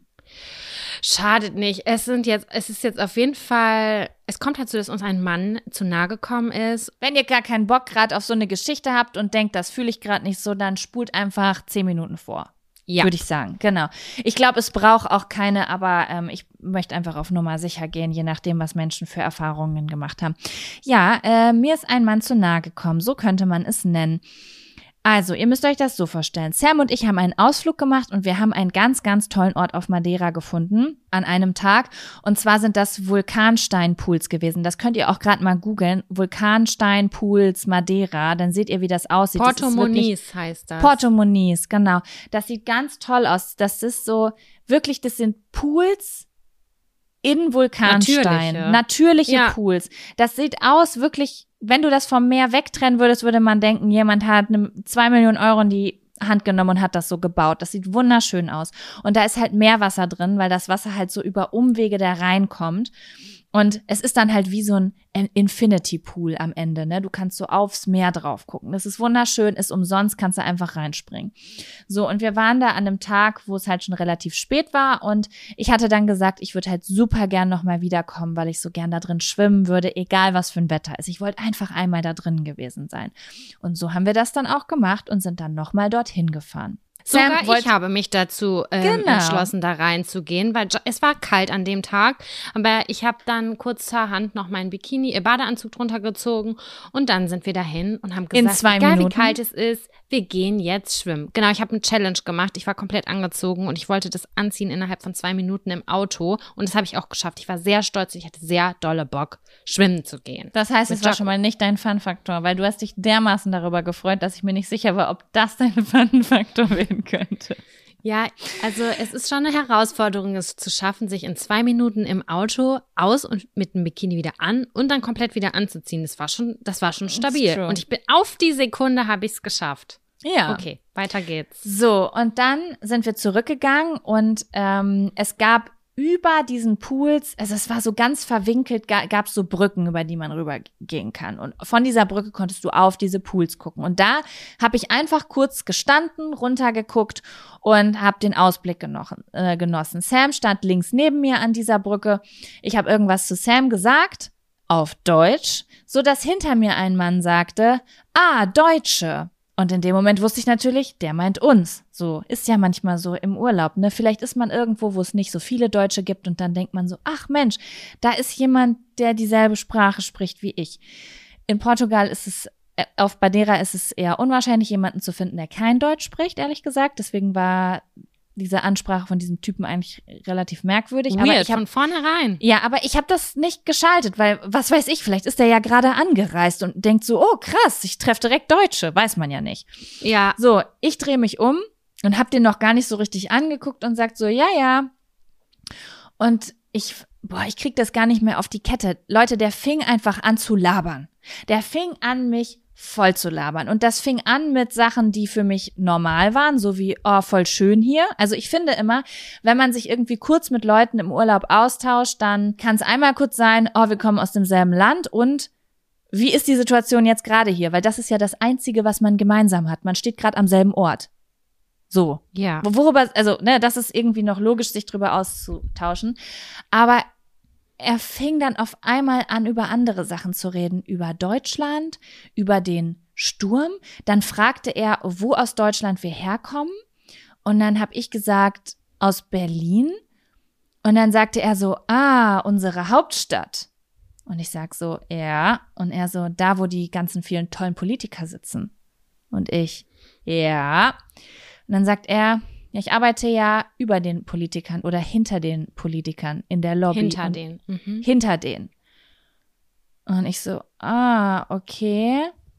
Schadet nicht. Es sind jetzt, es ist jetzt auf jeden Fall, es kommt dazu, dass uns ein Mann zu nahe gekommen ist. Wenn ihr gar keinen Bock gerade auf so eine Geschichte habt und denkt, das fühle ich gerade nicht so, dann spult einfach zehn Minuten vor. Ja. Würde ich sagen, genau. Ich glaube, es braucht auch keine, aber ähm, ich möchte einfach auf Nummer sicher gehen, je nachdem, was Menschen für Erfahrungen gemacht haben. Ja, äh, mir ist ein Mann zu nahe gekommen, so könnte man es nennen. Also, ihr müsst euch das so vorstellen. Sam und ich haben einen Ausflug gemacht und wir haben einen ganz, ganz tollen Ort auf Madeira gefunden an einem Tag. Und zwar sind das Vulkansteinpools gewesen. Das könnt ihr auch gerade mal googeln. Vulkansteinpools Madeira. Dann seht ihr, wie das aussieht. Porto das Moniz heißt das. Porto Moniz, genau. Das sieht ganz toll aus. Das ist so, wirklich, das sind Pools in Vulkanstein. Natürliche, Natürliche ja. Pools. Das sieht aus, wirklich, wenn du das vom Meer wegtrennen würdest, würde man denken, jemand hat eine, zwei Millionen Euro in die Hand genommen und hat das so gebaut. Das sieht wunderschön aus. Und da ist halt Meerwasser drin, weil das Wasser halt so über Umwege da reinkommt. Und es ist dann halt wie so ein Infinity Pool am Ende, ne? Du kannst so aufs Meer drauf gucken. Das ist wunderschön, ist umsonst, kannst du einfach reinspringen. So, und wir waren da an einem Tag, wo es halt schon relativ spät war und ich hatte dann gesagt, ich würde halt super gern nochmal wiederkommen, weil ich so gern da drin schwimmen würde, egal was für ein Wetter ist. Ich wollte einfach einmal da drin gewesen sein. Und so haben wir das dann auch gemacht und sind dann nochmal dorthin gefahren. Sam Sogar wollte- ich habe mich dazu ähm, Genau. entschlossen, da reinzugehen, weil jo- es war kalt an dem Tag. Aber ich habe dann kurzerhand noch meinen Bikini, äh, Badeanzug drunter gezogen und dann sind wir dahin und haben In gesagt, zwei egal Minuten? wie kalt es ist, wir gehen jetzt schwimmen. Genau, ich habe eine Challenge gemacht. Ich war komplett angezogen und ich wollte das anziehen innerhalb von zwei Minuten im Auto. Und das habe ich auch geschafft. Ich war sehr stolz und ich hatte sehr dolle Bock, schwimmen zu gehen. Das heißt, Mit es war Jaco. schon mal nicht dein Fun-Faktor, weil du hast dich dermaßen darüber gefreut, dass ich mir nicht sicher war, ob das dein Fun-Faktor werden könnte. Ja, also es ist schon eine Herausforderung, es zu schaffen, sich in zwei Minuten im Auto aus und mit dem Bikini wieder an und dann komplett wieder anzuziehen. Das war schon, das war schon stabil. true. Und ich bin auf die Sekunde habe ich es geschafft. Ja. Okay, weiter geht's. So, und dann sind wir zurückgegangen und ähm, es gab über diesen Pools, also es war so ganz verwinkelt, ga, gab es so Brücken, über die man rübergehen kann. Und von dieser Brücke konntest du auf diese Pools gucken. Und da habe ich einfach kurz gestanden, runtergeguckt und habe den Ausblick genochen, äh, genossen. Sam stand links neben mir an dieser Brücke. Ich habe irgendwas zu Sam gesagt, auf Deutsch, so dass hinter mir ein Mann sagte, ah, Deutsche. Und in dem Moment wusste ich natürlich, der meint uns. So, ist ja manchmal so im Urlaub, ne? Vielleicht ist man irgendwo, wo es nicht so viele Deutsche gibt und dann denkt man so, ach Mensch, da ist jemand, der dieselbe Sprache spricht wie ich. In Portugal ist es, äh, auf Madeira ist es eher unwahrscheinlich, jemanden zu finden, der kein Deutsch spricht, ehrlich gesagt. Deswegen war diese Ansprache von diesem Typen eigentlich relativ merkwürdig. Aber Weird, ich hab, von vornherein. ja, aber ich habe das nicht geschaltet, weil, was weiß ich, vielleicht ist der ja gerade angereist und denkt so, oh krass, ich treffe direkt Deutsche, weiß man ja nicht. Ja, So, ich drehe mich um und hab den noch gar nicht so richtig angeguckt und sagt so, ja, ja. Und ich, boah, ich krieg das gar nicht mehr auf die Kette. Leute, der fing einfach an zu labern. Der fing an, mich voll zu labern. Und das fing an mit Sachen, die für mich normal waren, so wie, oh, voll schön hier. Also ich finde immer, wenn man sich irgendwie kurz mit Leuten im Urlaub austauscht, dann kann es einmal kurz sein, oh, wir kommen aus demselben Land und wie ist die Situation jetzt gerade hier? Weil das ist ja das Einzige, was man gemeinsam hat. Man steht gerade am selben Ort. So. ja. Worüber, also, ne, das ist irgendwie noch logisch, sich drüber auszutauschen. Aber er fing dann auf einmal an, über andere Sachen zu reden. Über Deutschland, über den Sturm. Dann fragte er, wo aus Deutschland wir herkommen. Und dann habe ich gesagt, aus Berlin. Und dann sagte er so, ah, unsere Hauptstadt. Und ich sag so, ja. Und er so, da, wo die ganzen vielen tollen Politiker sitzen. Und ich, ja. Und dann sagt er, ja, ich arbeite ja über den Politikern oder hinter den Politikern in der Lobby. Hinter und denen. Mhm. Hinter denen. Und ich so, ah, okay.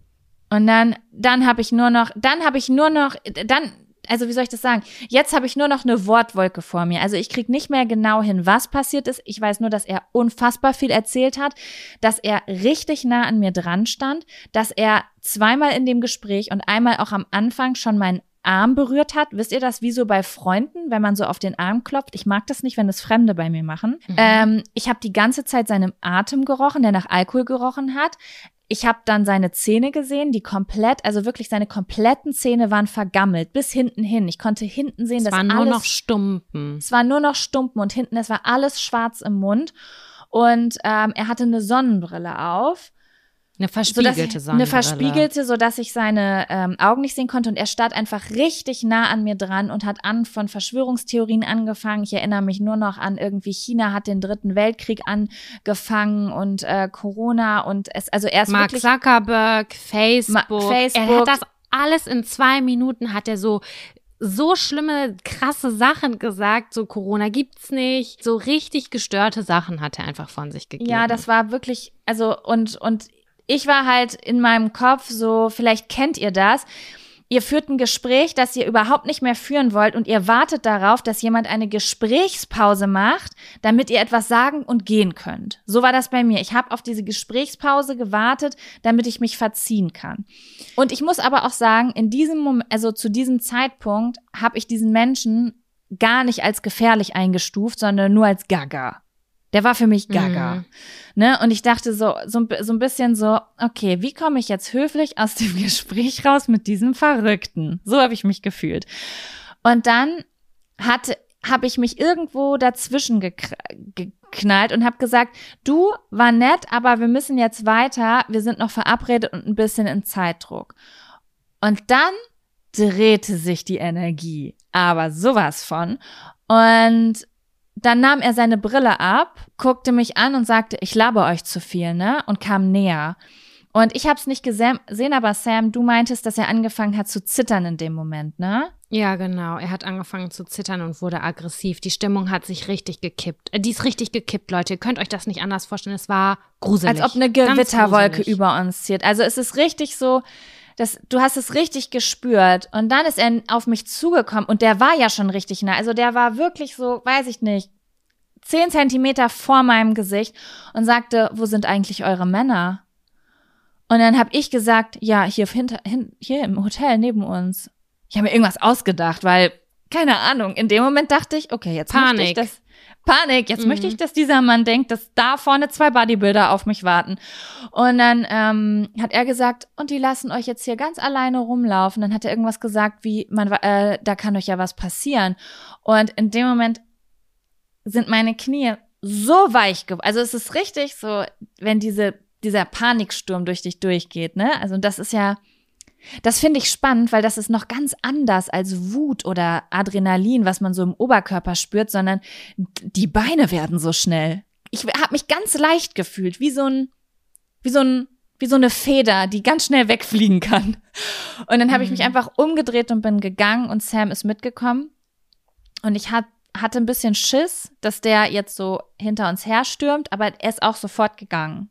Und dann, dann habe ich nur noch, dann habe ich nur noch, dann, also wie soll ich das sagen? Jetzt habe ich nur noch eine Wortwolke vor mir. Also ich krieg nicht mehr genau hin, was passiert ist. Ich weiß nur, dass er unfassbar viel erzählt hat, dass er richtig nah an mir dran stand, dass er zweimal in dem Gespräch und einmal auch am Anfang schon meinen Arm berührt hat. Wisst ihr das, wie so bei Freunden, wenn man so auf den Arm klopft? Ich mag das nicht, wenn das Fremde bei mir machen. Mhm. Ähm, ich habe die ganze Zeit seinem Atem gerochen, der nach Alkohol gerochen hat. Ich habe dann seine Zähne gesehen, die komplett, also wirklich seine kompletten Zähne waren vergammelt, bis hinten hin. Ich konnte hinten sehen, Es dass waren alles, nur noch Stumpen. es war nur noch Stumpen und hinten, es war alles schwarz im Mund. Und ähm, er hatte eine Sonnenbrille auf. Eine Sodass verspiegelte ich, Sonnenbrille. Eine verspiegelte, sodass ich seine ähm, Augen nicht sehen konnte. Und er stand einfach richtig nah an mir dran und hat an von Verschwörungstheorien angefangen. Ich erinnere mich nur noch an irgendwie, China hat den dritten Weltkrieg angefangen und äh, Corona und es, also er ist Mark wirklich Zuckerberg, Facebook. Ma- Facebook. Er hat das alles in zwei Minuten, hat er so so schlimme, krasse Sachen gesagt, so Corona gibt's nicht, so richtig gestörte Sachen hat er einfach von sich gegeben. Ja, das war wirklich, also und und ich war halt in meinem Kopf so, vielleicht kennt ihr das. Ihr führt ein Gespräch, das ihr überhaupt nicht mehr führen wollt und ihr wartet darauf, dass jemand eine Gesprächspause macht, damit ihr etwas sagen und gehen könnt. So war das bei mir. Ich habe auf diese Gesprächspause gewartet, damit ich mich verziehen kann. Und ich muss aber auch sagen, in diesem Moment, also zu diesem Zeitpunkt habe ich diesen Menschen gar nicht als gefährlich eingestuft, sondern nur als Gaga. Der war für mich Gaga. Mhm. Ne? Und ich dachte so, so, so ein bisschen so, okay, wie komme ich jetzt höflich aus dem Gespräch raus mit diesem Verrückten? So habe ich mich gefühlt. Und dann hatte, habe ich mich irgendwo dazwischen gekr- geknallt und habe gesagt, du, war nett, aber wir müssen jetzt weiter, wir sind noch verabredet und ein bisschen in Zeitdruck. Und dann drehte sich die Energie. Aber sowas von. Und dann nahm er seine Brille ab, guckte mich an und sagte, ich laber euch zu viel, ne? Und kam näher. Und ich habe es nicht gesehen, aber Sam, du meintest, dass er angefangen hat zu zittern in dem Moment, ne? Ja, genau. Er hat angefangen zu zittern und wurde aggressiv. Die Stimmung hat sich richtig gekippt. Äh, die ist richtig gekippt, Leute. Ihr könnt euch das nicht anders vorstellen. Es war gruselig. Als ob eine Gewitterwolke über uns zieht. Also es ist richtig so, dass du hast es richtig gespürt. Und dann ist er auf mich zugekommen und der war ja schon richtig nah. Also der war wirklich so, weiß ich nicht, zehn Zentimeter vor meinem Gesicht und sagte, wo sind eigentlich eure Männer? Und dann habe ich gesagt, ja, hier, hinter, hin, hier im Hotel neben uns. Ich habe mir irgendwas ausgedacht, weil, keine Ahnung, in dem Moment dachte ich, okay, jetzt Panik. möchte ich das, Panik, jetzt Mhm. möchte ich, dass dieser Mann denkt, dass da vorne zwei Bodybuilder auf mich warten. Und dann ähm, hat er gesagt, und die lassen euch jetzt hier ganz alleine rumlaufen. Dann hat er irgendwas gesagt, wie, man, äh, da kann euch ja was passieren. Und in dem Moment sind meine Knie so weich geworden. Also es ist richtig so, wenn diese dieser Paniksturm durch dich durchgeht, ne? Also das ist ja, das finde ich spannend, weil das ist noch ganz anders als Wut oder Adrenalin, was man so im Oberkörper spürt, sondern die Beine werden so schnell. Ich habe mich ganz leicht gefühlt, wie so ein, wie so ein, wie so eine Feder, die ganz schnell wegfliegen kann. Und dann habe ich mich einfach umgedreht und bin gegangen und Sam ist mitgekommen. Und ich hat, hatte ein bisschen Schiss, dass der jetzt so hinter uns her stürmt, aber er ist auch sofort gegangen.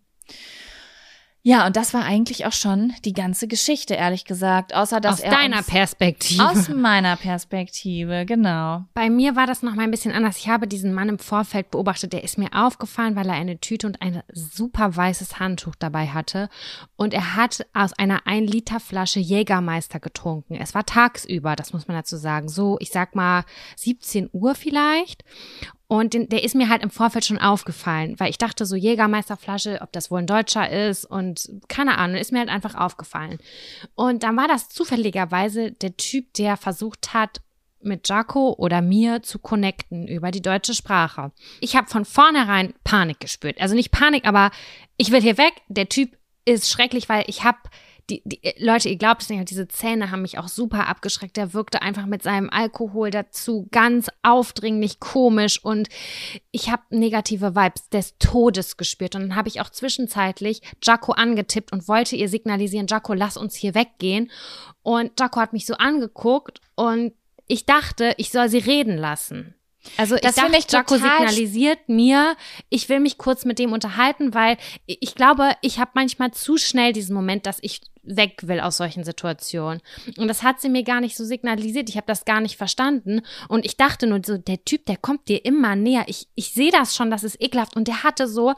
Ja, und das war eigentlich auch schon die ganze Geschichte, ehrlich gesagt. Außer, dass Aus er deiner uns, Perspektive. Aus meiner Perspektive, genau. Bei mir war das noch mal ein bisschen anders. Ich habe diesen Mann im Vorfeld beobachtet. Der ist mir aufgefallen, weil er eine Tüte und ein super weißes Handtuch dabei hatte. Und er hat aus einer ein Liter Flasche Jägermeister getrunken. Es war tagsüber, das muss man dazu sagen. So, ich sag mal siebzehn Uhr vielleicht. Und den, der ist mir halt im Vorfeld schon aufgefallen, weil ich dachte so Jägermeisterflasche, ob das wohl ein Deutscher ist und keine Ahnung, ist mir halt einfach aufgefallen. Und dann war das zufälligerweise der Typ, der versucht hat, mit Jaco oder mir zu connecten über die deutsche Sprache. Ich habe von vornherein Panik gespürt. Also nicht Panik, aber ich will hier weg. Der Typ ist schrecklich, weil ich habe Die, die, Leute, ihr glaubt es nicht, diese Zähne haben mich auch super abgeschreckt. Der wirkte einfach mit seinem Alkohol dazu ganz aufdringlich, komisch und ich habe negative Vibes des Todes gespürt. Und dann habe ich auch zwischenzeitlich Jaco angetippt und wollte ihr signalisieren, Jaco, lass uns hier weggehen. Und Jaco hat mich so angeguckt und ich dachte, ich soll sie reden lassen. Also ich Das dachte, finde ich Jaco total signalisiert mir, ich will mich kurz mit dem unterhalten, weil ich glaube, ich habe manchmal zu schnell diesen Moment, dass ich weg will aus solchen Situationen. Und das hat sie mir gar nicht so signalisiert. Ich habe das gar nicht verstanden. Und ich dachte nur so, der Typ, der kommt dir immer näher. Ich, ich sehe das schon, das ist ekelhaft. Und der hatte so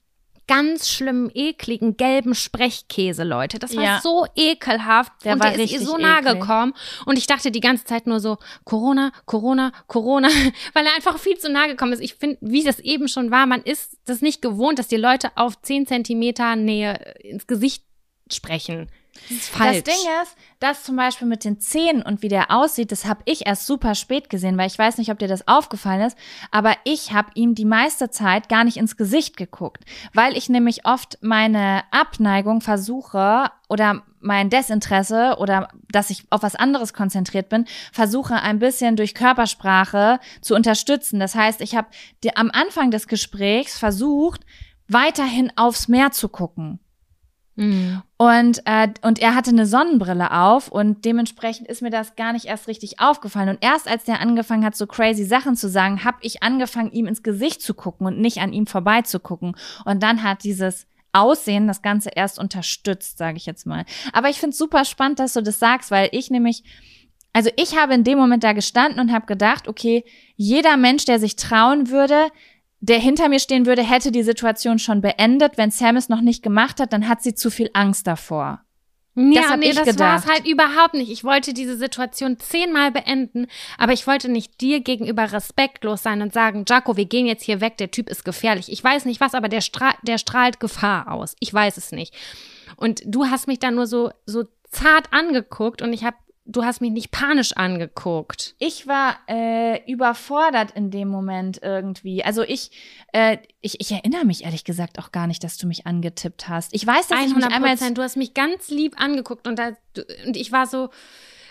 ganz schlimmen, ekligen, gelben Sprechkäse, Leute. Das war Ja. so ekelhaft. Der und war der ist ihr richtig so nahe eklig. gekommen. Und ich dachte die ganze Zeit nur so, Corona, Corona, Corona, weil er einfach viel zu nahe gekommen ist. Ich finde, wie das eben schon war, man ist das nicht gewohnt, dass die Leute auf zehn Zentimeter Nähe ins Gesicht sprechen. Das ist falsch. Das Ding ist, das zum Beispiel mit den Zähnen und wie der aussieht, das habe ich erst super spät gesehen, weil ich weiß nicht, ob dir das aufgefallen ist, aber ich habe ihm die meiste Zeit gar nicht ins Gesicht geguckt, weil ich nämlich oft meine Abneigung versuche oder mein Desinteresse oder dass ich auf was anderes konzentriert bin, versuche ein bisschen durch Körpersprache zu unterstützen. Das heißt, ich habe am Anfang des Gesprächs versucht, weiterhin aufs Meer zu gucken. Mhm. Und, äh, und er hatte eine Sonnenbrille auf und dementsprechend ist mir das gar nicht erst richtig aufgefallen. Und erst als der angefangen hat, so crazy Sachen zu sagen, habe ich angefangen, ihm ins Gesicht zu gucken und nicht an ihm vorbeizugucken. Und dann hat dieses Aussehen das Ganze erst unterstützt, sage ich jetzt mal. Aber ich finde es super spannend, dass du das sagst, weil ich nämlich, also ich habe in dem Moment da gestanden und habe gedacht, okay, jeder Mensch, der sich trauen würde, der hinter mir stehen würde, hätte die Situation schon beendet. Wenn Sam es noch nicht gemacht hat, dann hat sie zu viel Angst davor. Ja, Das hab nee, ich das war es gedacht. halt überhaupt nicht. Ich wollte diese Situation zehnmal beenden, aber ich wollte nicht dir gegenüber respektlos sein und sagen, Jaco, wir gehen jetzt hier weg, der Typ ist gefährlich. Ich weiß nicht was, aber der, stra- der strahlt Gefahr aus. Ich weiß es nicht. Und du hast mich dann nur so, so zart angeguckt und ich habe Du hast mich nicht panisch angeguckt. Ich war äh, überfordert in dem Moment irgendwie. Also ich, äh, ich, ich erinnere mich ehrlich gesagt auch gar nicht, dass du mich angetippt hast. Ich weiß, dass ich mich hundert einmal Prozent. Du hast mich ganz lieb angeguckt und, da, und ich war so,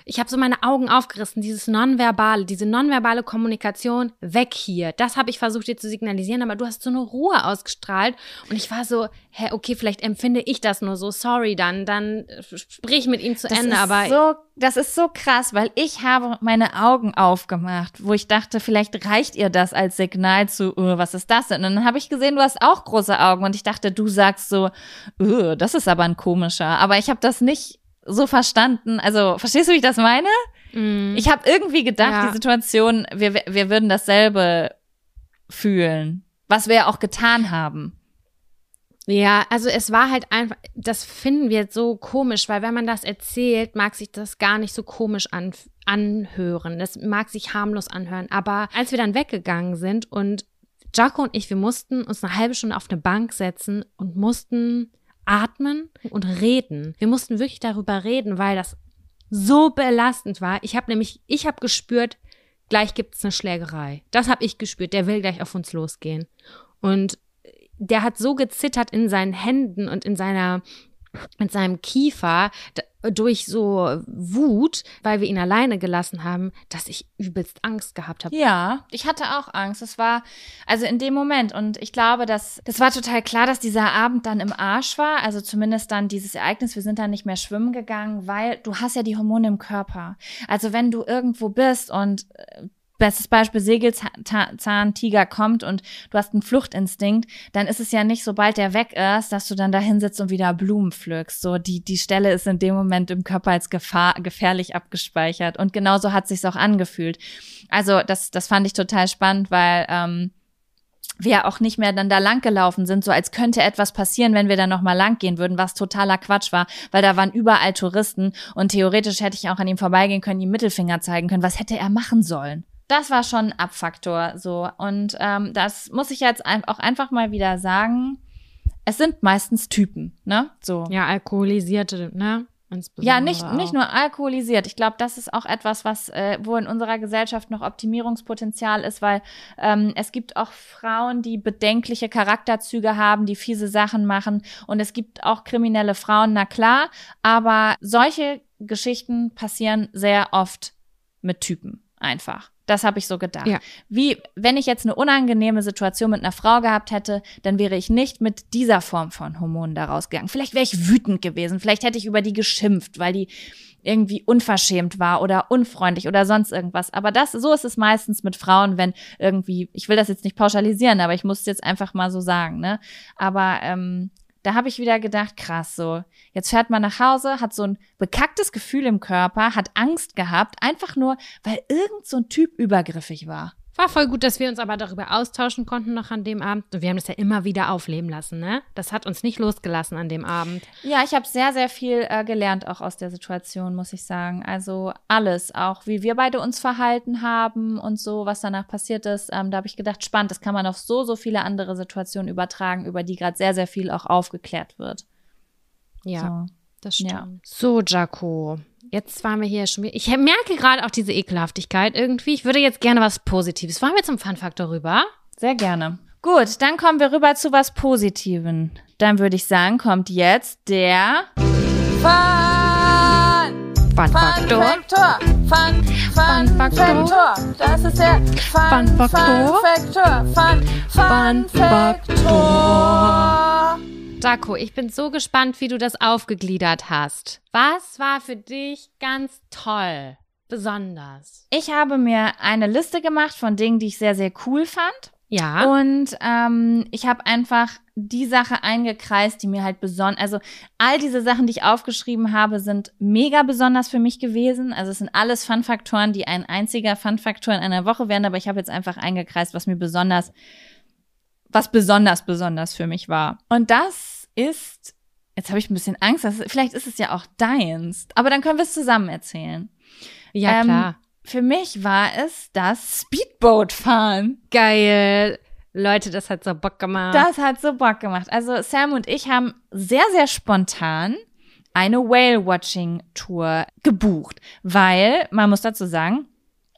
ich habe so meine Augen aufgerissen, dieses Nonverbale, diese nonverbale Kommunikation, weg hier. Das habe ich versucht dir zu signalisieren, aber du hast so eine Ruhe ausgestrahlt und ich war so, hä, okay, vielleicht empfinde ich das nur so, sorry, dann, dann sprich mit ihm zu das Ende, ist aber so, das ist so krass, weil ich habe meine Augen aufgemacht, wo ich dachte, vielleicht reicht ihr das als Signal zu, uh, was ist das denn? Und dann habe ich gesehen, du hast auch große Augen und ich dachte, du sagst so, uh, das ist aber ein komischer, aber ich habe das nicht so verstanden, also verstehst du, wie ich das meine? mm. Ich habe irgendwie gedacht, Ja. die Situation, wir, wir würden dasselbe fühlen, was wir auch getan haben. Ja, also es war halt einfach, das finden wir so komisch, weil wenn man das erzählt, mag sich das gar nicht so komisch an, anhören. Das mag sich harmlos anhören. Aber als wir dann weggegangen sind und Jaco und ich, wir mussten uns eine halbe Stunde auf eine Bank setzen und mussten atmen und reden. Wir mussten wirklich darüber reden, weil das so belastend war. Ich habe nämlich, ich habe gespürt, gleich gibt es eine Schlägerei. Das habe ich gespürt. Der will gleich auf uns losgehen. Und der hat so gezittert in seinen Händen und in seiner, in seinem Kiefer durch so Wut, weil wir ihn alleine gelassen haben, dass ich übelst Angst gehabt habe. Ja, ich hatte auch Angst. Es war, also in dem Moment. Und ich glaube, dass, das war total klar, dass dieser Abend dann im Arsch war. Also zumindest dann dieses Ereignis. Wir sind dann nicht mehr schwimmen gegangen, weil du hast ja die Hormone im Körper. Also wenn du irgendwo bist und bestes Beispiel, Sägelzahntiger kommt und du hast einen Fluchtinstinkt, dann ist es ja nicht, sobald der weg ist, dass du dann da hinsitzt und wieder Blumen pflückst. So, die, die Stelle ist in dem Moment im Körper als Gefahr, gefährlich abgespeichert. Und genauso hat sich's auch angefühlt. Also, das, das fand ich total spannend, weil, ähm, wir auch nicht mehr dann da lang gelaufen sind, so als könnte etwas passieren, wenn wir da nochmal lang gehen würden, was totaler Quatsch war, weil da waren überall Touristen und theoretisch hätte ich auch an ihm vorbeigehen können, ihm Mittelfinger zeigen können. Was hätte er machen sollen? Das war schon ein Abfaktor, so. Und ähm, das muss ich jetzt auch einfach mal wieder sagen. Es sind meistens Typen, ne? So. Ja, alkoholisierte, ne? Ja, nicht nicht nur alkoholisiert. Ich glaube, das ist auch etwas, was äh, wo in unserer Gesellschaft noch Optimierungspotenzial ist, weil ähm, es gibt auch Frauen, die bedenkliche Charakterzüge haben, die fiese Sachen machen, und es gibt auch kriminelle Frauen, na klar. Aber solche Geschichten passieren sehr oft mit Typen einfach. Das habe ich so gedacht. Ja. Wie, wenn ich jetzt eine unangenehme Situation mit einer Frau gehabt hätte, dann wäre ich nicht mit dieser Form von Hormonen da rausgegangen. Vielleicht wäre ich wütend gewesen. Vielleicht hätte ich über die geschimpft, weil die irgendwie unverschämt war oder unfreundlich oder sonst irgendwas. Aber das, so ist es meistens mit Frauen, wenn irgendwie, ich will das jetzt nicht pauschalisieren, aber ich muss es jetzt einfach mal so sagen, ne? Aber, ähm, da habe ich wieder gedacht, krass, so, jetzt fährt man nach Hause, hat so ein bekacktes Gefühl im Körper, hat Angst gehabt, einfach nur, weil irgend so ein Typ übergriffig war. War voll gut, dass wir uns aber darüber austauschen konnten noch an dem Abend. Und wir haben das ja immer wieder aufleben lassen, ne? Das hat uns nicht losgelassen an dem Abend. Ja, ich habe sehr, sehr viel äh, gelernt auch aus der Situation, muss ich sagen. Also alles, auch wie wir beide uns verhalten haben und so, was danach passiert ist. Ähm, da habe ich gedacht, spannend, das kann man auf so, so viele andere Situationen übertragen, über die gerade sehr, sehr viel auch aufgeklärt wird. Ja, So. das stimmt. Ja. So, Jaco, jetzt waren wir hier schon wieder. Ich merke gerade auch diese Ekelhaftigkeit irgendwie. Ich würde jetzt gerne was Positives. Wollen wir zum Fun-Faktor rüber? Sehr gerne. Gut, dann kommen wir rüber zu was Positiven. Dann würde ich sagen, kommt jetzt der Fun Fun-Faktor. Faktor. Fun, Fun Fun-Faktor. Faktor. Das ist der Fun Fun-Faktor. Faktor. Fun, Fun Faktor. Jaco, ich bin so gespannt, wie du das aufgegliedert hast. Was war für dich ganz toll, besonders? Ich habe mir eine Liste gemacht von Dingen, die ich sehr, sehr cool fand. Ja. Und ähm, ich habe einfach die Sache eingekreist, die mir halt besonders, also all diese Sachen, die ich aufgeschrieben habe, sind mega besonders für mich gewesen. Also es sind alles Fun-Faktoren, die ein einziger Fun-Faktor in einer Woche wären, aber ich habe jetzt einfach eingekreist, was mir besonders, was besonders besonders für mich war. Und das ist, jetzt habe ich ein bisschen Angst, dass, vielleicht ist es ja auch deins, aber dann können wir es zusammen erzählen. Ja, Ähm, klar. Für mich war es das Speedboat-Fahren. Geil. Leute, das hat so Bock gemacht. Das hat so Bock gemacht. Also Sam und ich haben sehr, sehr spontan eine Whale-Watching-Tour gebucht, weil, man muss dazu sagen,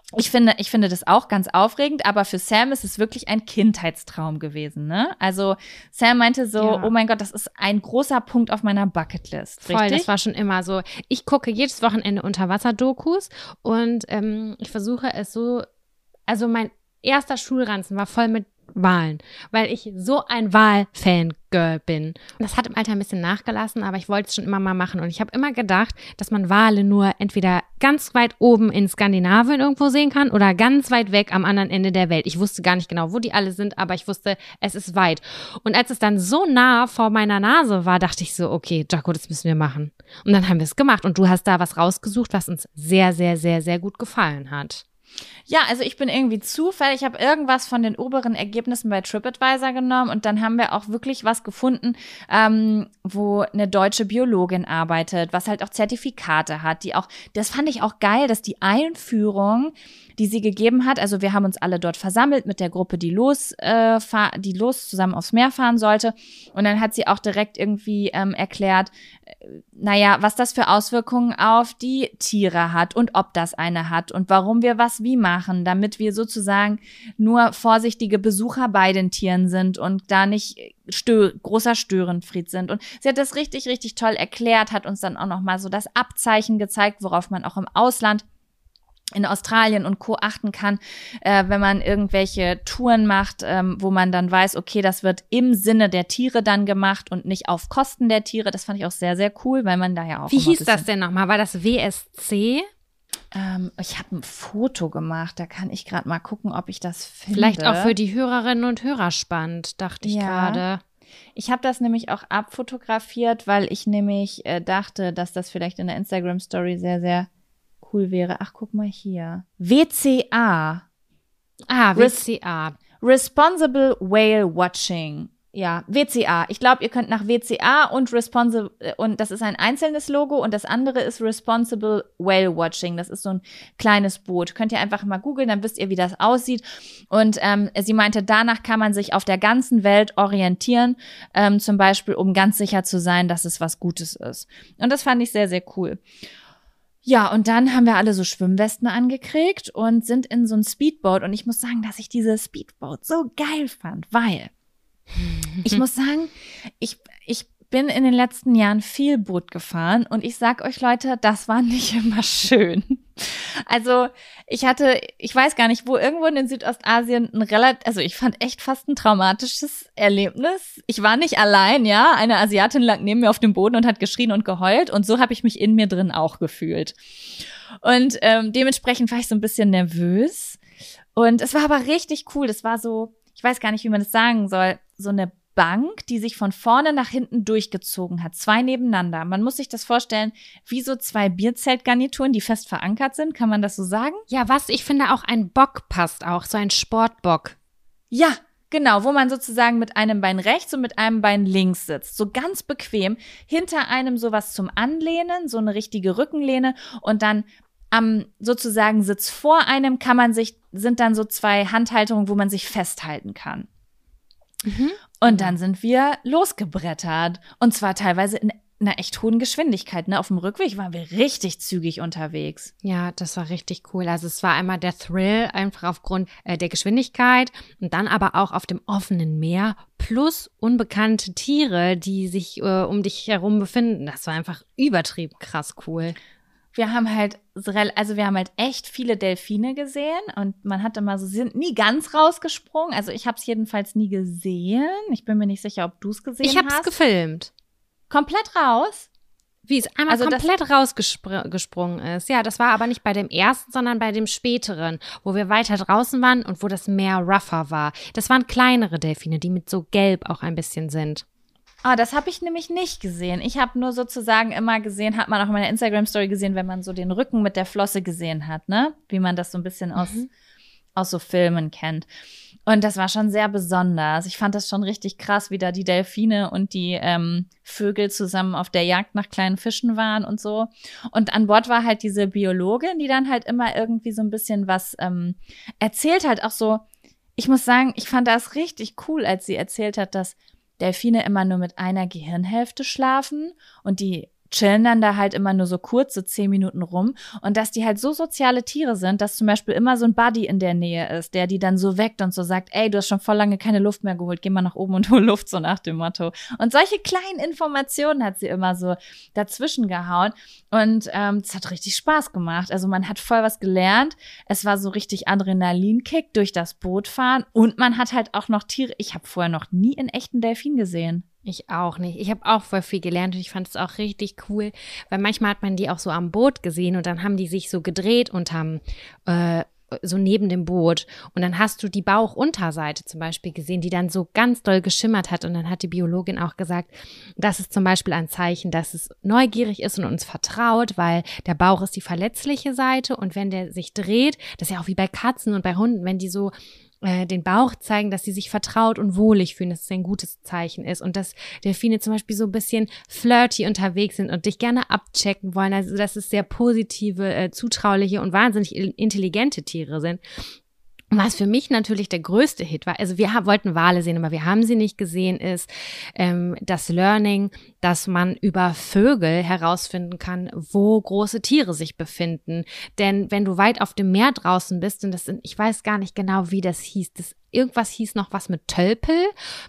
Ich finde, ich finde das auch ganz aufregend, aber für Sam ist es wirklich ein Kindheitstraum gewesen, ne? Also Sam meinte so, ja. oh mein Gott, das ist ein großer Punkt auf meiner Bucketlist. Voll, richtig? Das war schon immer so. Ich gucke jedes Wochenende Unterwasser-Dokus und ähm, ich versuche es so, also mein erster Schulranzen war voll mit Walen, weil ich so ein Wal-Fangirl bin. Das hat im Alter ein bisschen nachgelassen, aber ich wollte es schon immer mal machen und ich habe immer gedacht, dass man Wale nur entweder ganz weit oben in Skandinavien irgendwo sehen kann oder ganz weit weg am anderen Ende der Welt. Ich wusste gar nicht genau, wo die alle sind, aber ich wusste, es ist weit. Und als es dann so nah vor meiner Nase war, dachte ich so, okay, Jaco, das müssen wir machen. Und dann haben wir es gemacht und du hast da was rausgesucht, was uns sehr, sehr, sehr, sehr gut gefallen hat. Ja, also ich bin irgendwie zufällig, ich habe irgendwas von den oberen Ergebnissen bei TripAdvisor genommen und dann haben wir auch wirklich was gefunden, ähm, wo eine deutsche Biologin arbeitet, was halt auch Zertifikate hat, die auch, das fand ich auch geil, dass die Einführung, die sie gegeben hat, also wir haben uns alle dort versammelt mit der Gruppe, die los, äh, fahr, die los zusammen aufs Meer fahren sollte und dann hat sie auch direkt irgendwie ähm, erklärt, äh, naja, was das für Auswirkungen auf die Tiere hat und ob das eine hat und warum wir was wie machen, damit wir sozusagen nur vorsichtige Besucher bei den Tieren sind und da nicht stö- großer Störenfried sind. Und sie hat das richtig, richtig toll erklärt, hat uns dann auch nochmal so das Abzeichen gezeigt, worauf man auch im Ausland in Australien und Co. achten kann, äh, wenn man irgendwelche Touren macht, ähm, wo man dann weiß, okay, das wird im Sinne der Tiere dann gemacht und nicht auf Kosten der Tiere. Das fand ich auch sehr, sehr cool, weil man da ja auch Wie hieß das denn nochmal? War das W S C? Ähm, ich habe ein Foto gemacht, da kann ich gerade mal gucken, ob ich das finde. Vielleicht auch für die Hörerinnen und Hörer spannend, dachte ich ja. gerade. Ich habe das nämlich auch abfotografiert, weil ich nämlich äh, dachte, dass das vielleicht in der Instagram-Story sehr, sehr cool wäre. Ach, guck mal hier. W C A. Ah, W C A. Responsible Whale Watching. Ja, W C A. Ich glaube, ihr könnt nach W C A und Responsible, und das ist ein einzelnes Logo und das andere ist Responsible Whale Watching. Das ist so ein kleines Boot. Könnt ihr einfach mal googeln, dann wisst ihr, wie das aussieht. Und ähm, sie meinte, danach kann man sich auf der ganzen Welt orientieren, ähm, zum Beispiel, um ganz sicher zu sein, dass es was Gutes ist. Und das fand ich sehr, sehr cool. Ja, und dann haben wir alle so Schwimmwesten angekriegt und sind in so ein Speedboat. Und ich muss sagen, dass ich diese Speedboat so geil fand, weil ich muss sagen, ich, ich bin in den letzten Jahren viel Boot gefahren und ich sag euch, Leute, das war nicht immer schön. Also ich hatte, ich weiß gar nicht, wo, irgendwo in Südostasien ein relativ, also ich fand echt fast ein traumatisches Erlebnis. Ich war nicht allein, ja, eine Asiatin lag neben mir auf dem Boden und hat geschrien und geheult und so habe ich mich in mir drin auch gefühlt. Und ähm, dementsprechend war ich so ein bisschen nervös und es war aber richtig cool. Das war so, ich weiß gar nicht, wie man das sagen soll, so eine Bank, die sich von vorne nach hinten durchgezogen hat, zwei nebeneinander. Man muss sich das vorstellen, wie so zwei Bierzeltgarnituren, die fest verankert sind. Kann man das so sagen? Ja, was? Ich finde auch ein Bock passt auch, so ein Sportbock. Ja, genau, wo man sozusagen mit einem Bein rechts und mit einem Bein links sitzt. So ganz bequem. Hinter einem sowas zum Anlehnen, so eine richtige Rückenlehne und dann am sozusagen Sitz vor einem kann man sich, sind dann so zwei Handhalterungen, wo man sich festhalten kann. Mhm. Und dann sind wir losgebrettert. Und zwar teilweise in einer echt hohen Geschwindigkeit. Ne? Auf dem Rückweg waren wir richtig zügig unterwegs. Ja, das war richtig cool. Also es war einmal der Thrill, einfach aufgrund äh, der Geschwindigkeit und dann aber auch auf dem offenen Meer plus unbekannte Tiere, die sich äh, um dich herum befinden. Das war einfach übertrieben krass cool. Wir haben halt, also wir haben halt echt viele Delfine gesehen und man hatte mal so, sie sind nie ganz rausgesprungen. Also ich habe es jedenfalls nie gesehen. Ich bin mir nicht sicher, ob du es gesehen hast. Ich habe es gefilmt. Komplett raus? Wie es einmal also komplett rausgesprungen ist. Ja, das war aber nicht bei dem ersten, sondern bei dem späteren, wo wir weiter draußen waren und wo das Meer rougher war. Das waren kleinere Delfine, die mit so gelb auch ein bisschen sind. Ah, das habe ich nämlich nicht gesehen. Ich habe nur sozusagen immer gesehen, hat man auch in meiner Instagram-Story gesehen, wenn man so den Rücken mit der Flosse gesehen hat, ne? Wie man das so ein bisschen aus, mhm. aus so Filmen kennt. Und das war schon sehr besonders. Ich fand das schon richtig krass, wie da die Delfine und die ähm, Vögel zusammen auf der Jagd nach kleinen Fischen waren und so. Und an Bord war halt diese Biologin, die dann halt immer irgendwie so ein bisschen was ähm, erzählt hat. Auch so, ich muss sagen, ich fand das richtig cool, als sie erzählt hat, dass Delfine immer nur mit einer Gehirnhälfte schlafen und die chillen dann da halt immer nur so kurz, so zehn Minuten rum und dass die halt so soziale Tiere sind, dass zum Beispiel immer so ein Buddy in der Nähe ist, der die dann so weckt und so sagt, ey, du hast schon voll lange keine Luft mehr geholt, geh mal nach oben und hol Luft, so nach dem Motto. Und solche kleinen Informationen hat sie immer so dazwischen gehauen und ähm, es hat richtig Spaß gemacht. Also man hat voll was gelernt, es war so richtig Adrenalinkick durch das Boot fahren und man hat halt auch noch Tiere, ich habe vorher noch nie einen echten Delfin gesehen. Ich auch nicht. Ich habe auch voll viel gelernt und ich fand es auch richtig cool, weil manchmal hat man die auch so am Boot gesehen und dann haben die sich so gedreht unterm, äh, so neben dem Boot und dann hast du die Bauchunterseite zum Beispiel gesehen, die dann so ganz doll geschimmert hat und dann hat die Biologin auch gesagt, das ist zum Beispiel ein Zeichen, dass es neugierig ist und uns vertraut, weil der Bauch ist die verletzliche Seite und wenn der sich dreht, das ist ja auch wie bei Katzen und bei Hunden, wenn die so den Bauch zeigen, dass sie sich vertraut und wohlig fühlen, dass es ein gutes Zeichen ist und dass Delfine zum Beispiel so ein bisschen flirty unterwegs sind und dich gerne abchecken wollen, also dass es sehr positive, äh, zutrauliche und wahnsinnig intelligente Tiere sind. Was für mich natürlich der größte Hit war, also wir haben, wollten Wale sehen, aber wir haben sie nicht gesehen, ist ähm, das Learning, dass man über Vögel herausfinden kann, wo große Tiere sich befinden. Denn wenn du weit auf dem Meer draußen bist, und das sind, ich weiß gar nicht genau, wie das hieß, das, irgendwas hieß noch was mit Tölpel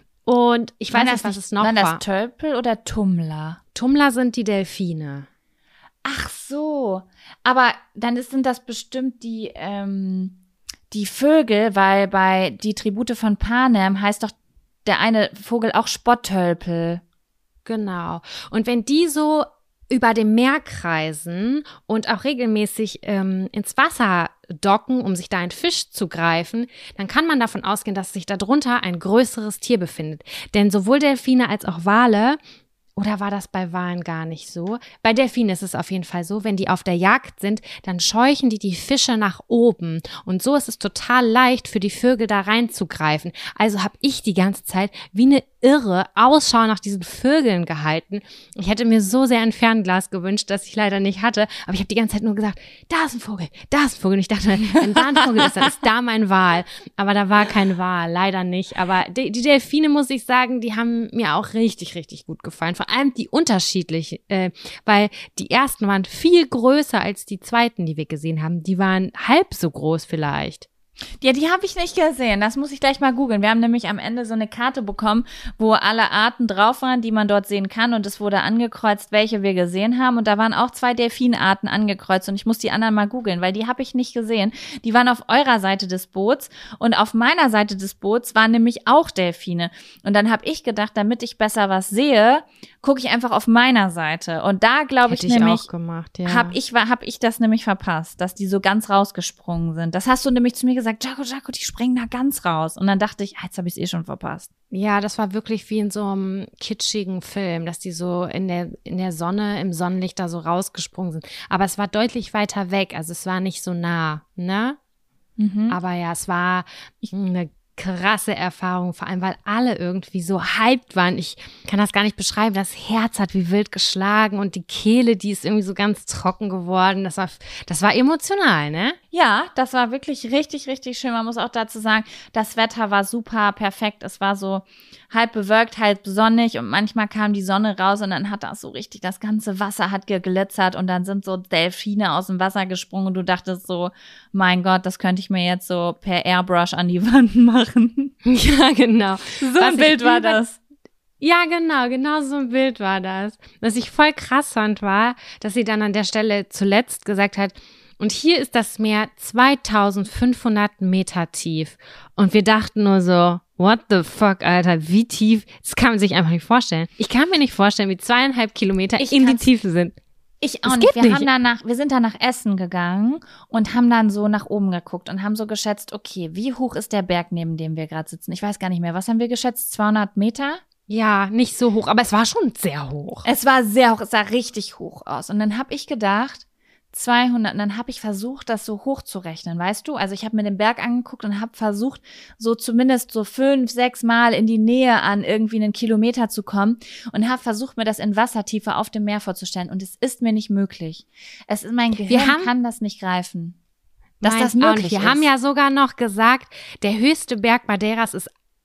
und ich weiß nicht, was es noch war. Waren das Tölpel oder Tummler? Tummler sind die Delfine. Ach so, aber dann ist, sind das bestimmt die, ähm die Vögel, weil bei Die Tribute von Panem heißt doch der eine Vogel auch Spotttölpel. Genau. Und wenn die so über dem Meer kreisen und auch regelmäßig ähm, ins Wasser docken, um sich da einen Fisch zu greifen, dann kann man davon ausgehen, dass sich darunter ein größeres Tier befindet. Denn sowohl Delfine als auch Wale, oder war das bei Walen gar nicht so? Bei Delfinen ist es auf jeden Fall so, wenn die auf der Jagd sind, dann scheuchen die die Fische nach oben. Und so ist es total leicht für die Vögel da reinzugreifen. Also habe ich die ganze Zeit wie eine Irre Ausschau nach diesen Vögeln gehalten. Ich hätte mir so sehr ein Fernglas gewünscht, das ich leider nicht hatte. Aber ich habe die ganze Zeit nur gesagt, da ist ein Vogel, da ist ein Vogel. Und ich dachte, wenn da ein Vogel ist, dann ist da mein Wal. Aber da war kein Wal, leider nicht. Aber die, die Delfine, muss ich sagen, die haben mir auch richtig, richtig gut gefallen. Vor allem die unterschiedlichen, äh, weil die ersten waren viel größer als die zweiten, die wir gesehen haben. Die waren halb so groß vielleicht. Ja, die habe ich nicht gesehen. Das muss ich gleich mal googeln. Wir haben nämlich am Ende so eine Karte bekommen, wo alle Arten drauf waren, die man dort sehen kann. Und es wurde angekreuzt, welche wir gesehen haben. Und da waren auch zwei Delfinarten angekreuzt. Und ich muss die anderen mal googeln, weil die habe ich nicht gesehen. Die waren auf eurer Seite des Boots. Und auf meiner Seite des Boots waren nämlich auch Delfine. Und dann habe ich gedacht, damit ich besser was sehe, gucke ich einfach auf meiner Seite. Und da glaube ich, ich nämlich, ja. habe ich, hab ich das nämlich verpasst, dass die so ganz rausgesprungen sind. Das hast du nämlich zu mir gesagt, Jaco, Jaco, die springen da ganz raus. Und dann dachte ich, jetzt habe ich es eh schon verpasst. Ja, das war wirklich wie in so einem kitschigen Film, dass die so in der, in der Sonne, im Sonnenlicht da so rausgesprungen sind. Aber es war deutlich weiter weg, also es war nicht so nah, ne? Mhm. Aber ja, es war eine krasse Erfahrung, vor allem, weil alle irgendwie so hyped waren. Ich kann das gar nicht beschreiben. Das Herz hat wie wild geschlagen und die Kehle, die ist irgendwie so ganz trocken geworden. Das war, das war emotional, ne? Ja, das war wirklich richtig, richtig schön. Man muss auch dazu sagen, das Wetter war super perfekt. Es war so halb bewölkt, halb sonnig und manchmal kam die Sonne raus und dann hat das so richtig, das ganze Wasser hat geglitzert und dann sind so Delfine aus dem Wasser gesprungen und du dachtest so, mein Gott, das könnte ich mir jetzt so per Airbrush an die Wand machen. Ja, genau. So ein Bild war das. Ja, genau, genau so ein Bild war das. Was ich voll krass fand, war, dass sie dann an der Stelle zuletzt gesagt hat, und hier ist das Meer zweitausendfünfhundert Meter tief. Und wir dachten nur so, what the fuck, Alter, wie tief? Das kann man sich einfach nicht vorstellen. Ich kann mir nicht vorstellen, wie zweieinhalb Kilometer ich in die Tiefe sind. Ich auch nicht. Wir nicht. haben danach, wir sind dann nach Essen gegangen und haben dann so nach oben geguckt und haben so geschätzt, okay, wie hoch ist der Berg, neben dem wir gerade sitzen? Ich weiß gar nicht mehr. Was haben wir geschätzt? zweihundert Meter? Ja, nicht so hoch, aber es war schon sehr hoch. Es war sehr hoch, es sah richtig hoch aus. Und dann habe ich gedacht, zweihundert, und dann habe ich versucht, das so hoch zu rechnen, weißt du? Also ich habe mir den Berg angeguckt und habe versucht, so zumindest so fünf, sechs Mal in die Nähe an irgendwie einen Kilometer zu kommen und habe versucht, mir das in Wassertiefe auf dem Meer vorzustellen. Und es ist mir nicht möglich. Es ist, mein Gehirn haben, kann das nicht greifen. Dass das möglich ist. Wir haben ja sogar noch gesagt, der höchste Berg Madeiras ist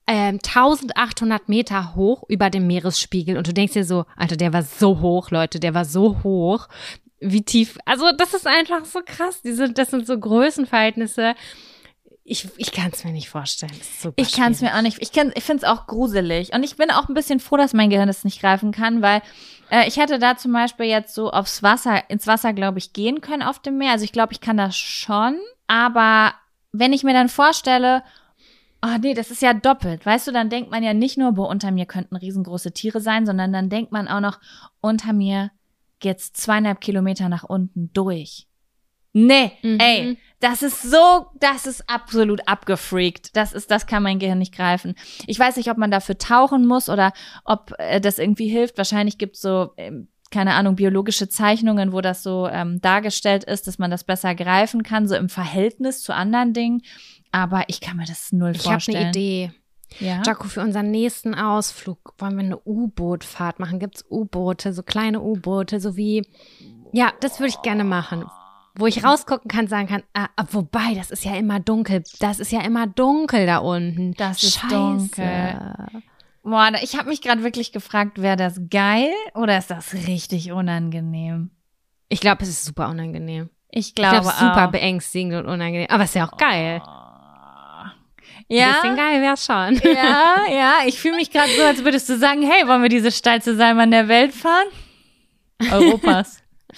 ähm, eintausendachthundert Meter hoch über dem Meeresspiegel. Und du denkst dir so, Alter, der war so hoch, Leute, der war so hoch. Wie tief, also das ist einfach so krass. Diese, das sind so Größenverhältnisse. Ich, ich kann es mir nicht vorstellen. Das ist super ich kann es mir auch nicht. Ich, kann- ich finde es auch gruselig. Und ich bin auch ein bisschen froh, dass mein Gehirn das nicht greifen kann, weil äh, ich hätte da zum Beispiel jetzt so aufs Wasser, ins Wasser, glaube ich, gehen können auf dem Meer. Also ich glaube, ich kann das schon. Aber wenn ich mir dann vorstelle, oh nee, das ist ja doppelt. Weißt du, dann denkt man ja nicht nur, boah, unter mir könnten riesengroße Tiere sein, sondern dann denkt man auch noch, unter mir geht's zweieinhalb Kilometer nach unten durch. Nee, Mhm. ey, das ist so, das ist absolut abgefreakt. Das ist, das kann mein Gehirn nicht greifen. Ich weiß nicht, ob man dafür tauchen muss oder ob äh, das irgendwie hilft. Wahrscheinlich gibt's so, ähm, keine Ahnung, biologische Zeichnungen, wo das so ähm, dargestellt ist, dass man das besser greifen kann, so im Verhältnis zu anderen Dingen. Aber ich kann mir das null Ich habe vorstellen. eine Idee. Ja? Jaco, für unseren nächsten Ausflug wollen wir eine U-Boot-Fahrt machen. Gibt's U-Boote, so kleine U-Boote, so wie, ja, das würde ich gerne machen. Wo ich rausgucken kann, sagen kann, ah, wobei, das ist ja immer dunkel. Das ist ja immer dunkel da unten. Das ist Scheiße. dunkel. Boah, da- ich habe mich gerade wirklich gefragt, wäre das geil oder ist das richtig unangenehm? Ich glaube, es ist super unangenehm. Ich Ich glaube glaube, es ist super auch. beängstigend und unangenehm. Aber es ist ja auch geil. Ein Ja, bisschen geil wär's schon. ja, ja. Ich fühle mich gerade so, als würdest du sagen, hey, wollen wir diese steilste Seilbahn der Welt fahren? Europas.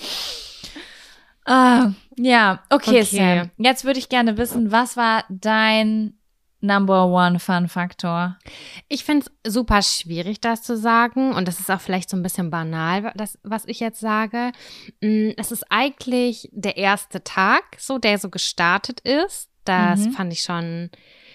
ah, ja, okay, Okay. Sam. Jetzt würde ich gerne wissen, was war dein Number One Fun Faktor? Ich finde es super schwierig, das zu sagen. Und das ist auch vielleicht so ein bisschen banal, das, was ich jetzt sage. Mm, Es ist eigentlich der erste Tag, so der so gestartet ist. Das Mhm. fand ich schon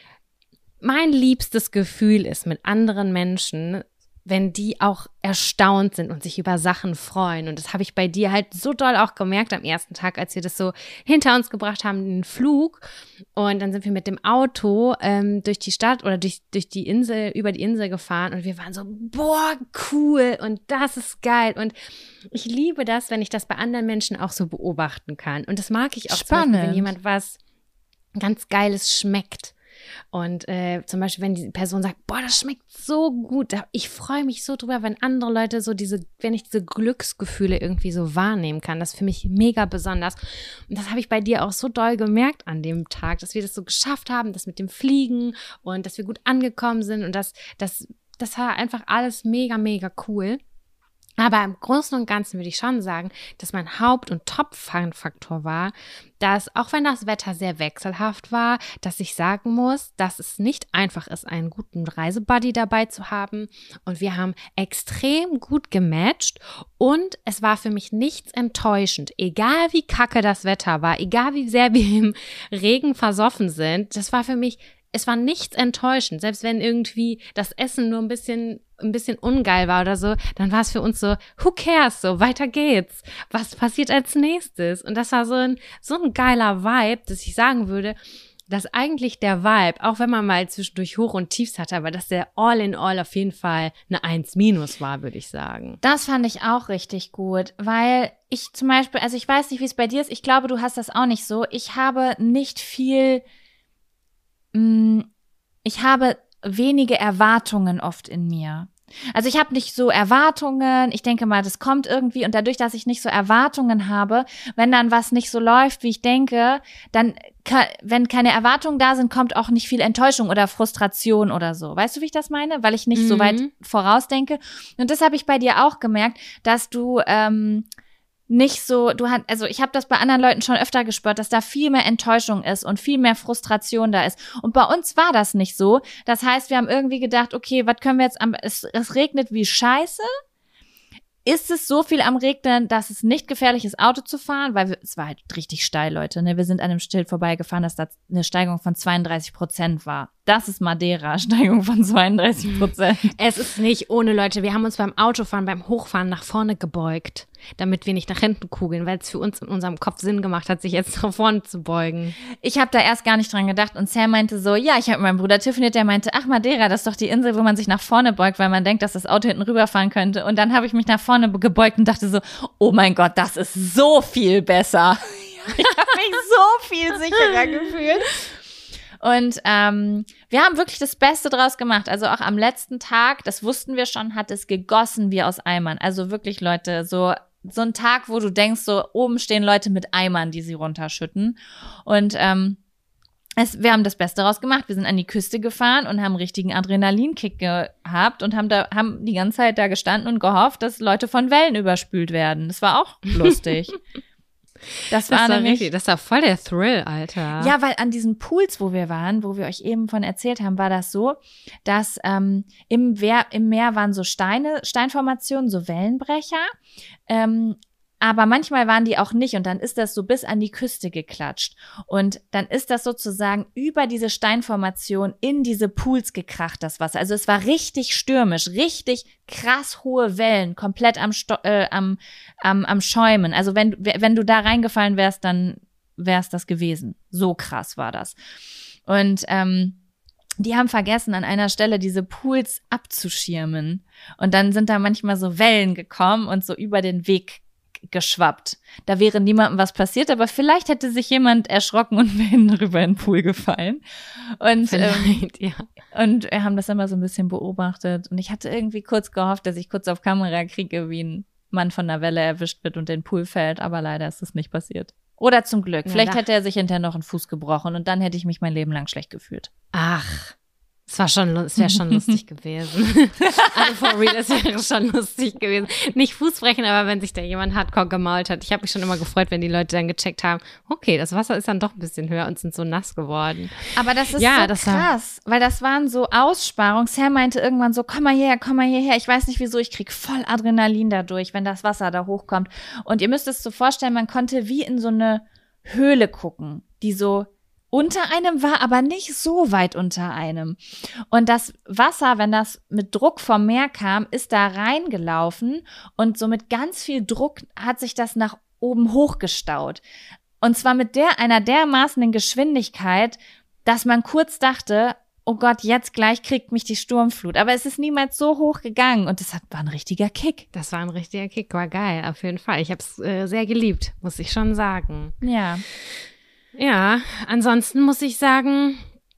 mein liebstes Gefühl ist mit anderen Menschen, wenn die auch erstaunt sind und sich über Sachen freuen. Und das habe ich bei dir halt so doll auch gemerkt am ersten Tag, als wir das so hinter uns gebracht haben, den Flug. Und dann sind wir mit dem Auto ähm, durch die Stadt oder durch, durch die Insel, über die Insel gefahren. Und wir waren so, boah, cool. Und das ist geil. Und ich liebe das, wenn ich das bei anderen Menschen auch so beobachten kann. Und das mag ich auch zum Beispiel, Spannend. wenn jemand was ganz Geiles schmeckt. Und äh, zum Beispiel, wenn die Person sagt, boah, das schmeckt so gut. Da- Ich freue mich so drüber, wenn andere Leute so diese, wenn ich diese Glücksgefühle irgendwie so wahrnehmen kann. Das ist für mich mega besonders. Und das habe ich bei dir auch so doll gemerkt an dem Tag, dass wir das so geschafft haben, das mit dem Fliegen und dass wir gut angekommen sind. Und das, das, das war einfach alles mega, mega cool. Aber im Großen und Ganzen würde ich schon sagen, dass mein Haupt- und Top-Fun-Faktor war, dass auch wenn das Wetter sehr wechselhaft war, dass ich sagen muss, dass es nicht einfach ist, einen guten Reisebuddy dabei zu haben. Und wir haben extrem gut gematcht und es war für mich nichts enttäuschend. Egal wie kacke das Wetter war, egal wie sehr wir im Regen versoffen sind, das war für mich, es war nichts enttäuschend. Selbst wenn irgendwie das Essen nur ein bisschen ein bisschen ungeil war oder so, dann war es für uns so, who cares, so, weiter geht's. Was passiert als nächstes? Und das war so ein, so ein geiler Vibe, dass ich sagen würde, dass eigentlich der Vibe, auch wenn man mal zwischendurch Hoch- und Tiefs hatte, aber dass der all in all auf jeden Fall eine eins minus war, würde ich sagen. Das fand ich auch richtig gut, weil ich zum Beispiel, also ich weiß nicht, wie es bei dir ist, ich glaube, du hast das auch nicht so. Ich habe nicht viel, mh, ich habe wenige Erwartungen oft in mir. Also ich habe nicht so Erwartungen, ich denke mal, das kommt irgendwie und dadurch, dass ich nicht so Erwartungen habe, wenn dann was nicht so läuft, wie ich denke, dann, ka- wenn keine Erwartungen da sind, kommt auch nicht viel Enttäuschung oder Frustration oder so. Weißt du, wie ich das meine? Weil ich nicht so Mhm. weit vorausdenke. Und das habe ich bei dir auch gemerkt, dass du ähm, nicht so, du hast, also ich habe das bei anderen Leuten schon öfter gespürt, dass da viel mehr Enttäuschung ist und viel mehr Frustration da ist. Und bei uns war das nicht so. Das heißt, wir haben irgendwie gedacht, okay, was können wir jetzt am, es, es regnet wie Scheiße. Ist es so viel am Regnen, dass es nicht gefährlich ist, Auto zu fahren? Weil wir, es war halt richtig steil, Leute. Ne? Wir sind an einem Schild vorbeigefahren, dass da eine Steigung von zweiunddreißig Prozent war. Das ist Madeira, Steigung von zweiunddreißig Prozent. Es ist nicht ohne, Leute. Wir haben uns beim Autofahren, beim Hochfahren nach vorne gebeugt, damit wir nicht nach hinten kugeln, weil es für uns in unserem Kopf Sinn gemacht hat, sich jetzt nach vorne zu beugen. Ich habe da erst gar nicht dran gedacht und Sam meinte so, ja, ich habe mit meinem Bruder telefoniert, der meinte, ach Madeira, das ist doch die Insel, wo man sich nach vorne beugt, weil man denkt, dass das Auto hinten rüberfahren könnte. Und dann habe ich mich nach vorne gebeugt und dachte so, oh mein Gott, das ist so viel besser. Ich habe mich so viel sicherer gefühlt. Und ähm, wir haben wirklich das Beste draus gemacht. Also auch am letzten Tag, das wussten wir schon, hat es gegossen wie aus Eimern. Also wirklich, Leute, so so ein Tag, wo du denkst, so oben stehen Leute mit Eimern, die sie runterschütten. Und ähm, es, wir haben das Beste draus gemacht. Wir sind an die Küste gefahren und haben einen richtigen Adrenalinkick gehabt und haben da haben die ganze Zeit da gestanden und gehofft, dass Leute von Wellen überspült werden. Das war auch lustig. Das war, das war nämlich, richtig, das war voll der Thrill, Alter. Ja, weil an diesen Pools, wo wir waren, wo wir euch eben von erzählt haben, war das so, dass ähm, im, Wehr, im Meer waren so Steine, Steinformationen, so Wellenbrecher, ähm, aber manchmal waren die auch nicht und dann ist das so bis an die Küste geklatscht und dann ist das sozusagen über diese Steinformation in diese Pools gekracht, das Wasser. Also es war richtig stürmisch, richtig krass hohe Wellen, komplett am, Sto- äh, am, am, am Schäumen. Also wenn, wenn du da reingefallen wärst, dann wär's das gewesen. So krass war das. Und ähm, die haben vergessen, an einer Stelle diese Pools abzuschirmen und dann sind da manchmal so Wellen gekommen und so über den Weg geschwappt. Da wäre niemandem was passiert, aber vielleicht hätte sich jemand erschrocken und wäre rüber in den Pool gefallen. Und, ähm, ja. und wir haben das immer so ein bisschen beobachtet. Und ich hatte irgendwie kurz gehofft, dass ich kurz auf Kamera kriege, wie ein Mann von einer Welle erwischt wird und in den Pool fällt, aber leider ist das nicht passiert. Oder zum Glück. Ja, vielleicht da- hätte er sich hinterher noch einen Fuß gebrochen und dann hätte ich mich mein Leben lang schlecht gefühlt. Ach, es war schon, lu- es wäre schon lustig gewesen. Also for real, es wäre schon lustig gewesen. Nicht Fußbrechen, aber wenn sich da jemand hardcore gemault hat. Ich habe mich schon immer gefreut, wenn die Leute dann gecheckt haben, okay, das Wasser ist dann doch ein bisschen höher und sind so nass geworden. Aber das ist Ja, so das war- krass, weil das waren so Aussparungen. Sam meinte irgendwann so, komm mal hierher, komm mal hierher. Ich weiß nicht wieso, ich krieg voll Adrenalin dadurch, wenn das Wasser da hochkommt. Und ihr müsst es so vorstellen, man konnte wie in so eine Höhle gucken, die so unter einem war, aber nicht so weit unter einem. Und das Wasser, wenn das mit Druck vom Meer kam, ist da reingelaufen und so mit ganz viel Druck hat sich das nach oben hochgestaut. Und zwar mit der einer dermaßenen Geschwindigkeit, dass man kurz dachte, oh Gott, jetzt gleich kriegt mich die Sturmflut. Aber es ist niemals so hoch gegangen und das hat, war ein richtiger Kick. Das war ein richtiger Kick, war geil, auf jeden Fall. Ich habe es äh, sehr geliebt, muss ich schon sagen. Ja. Ja, ansonsten muss ich sagen,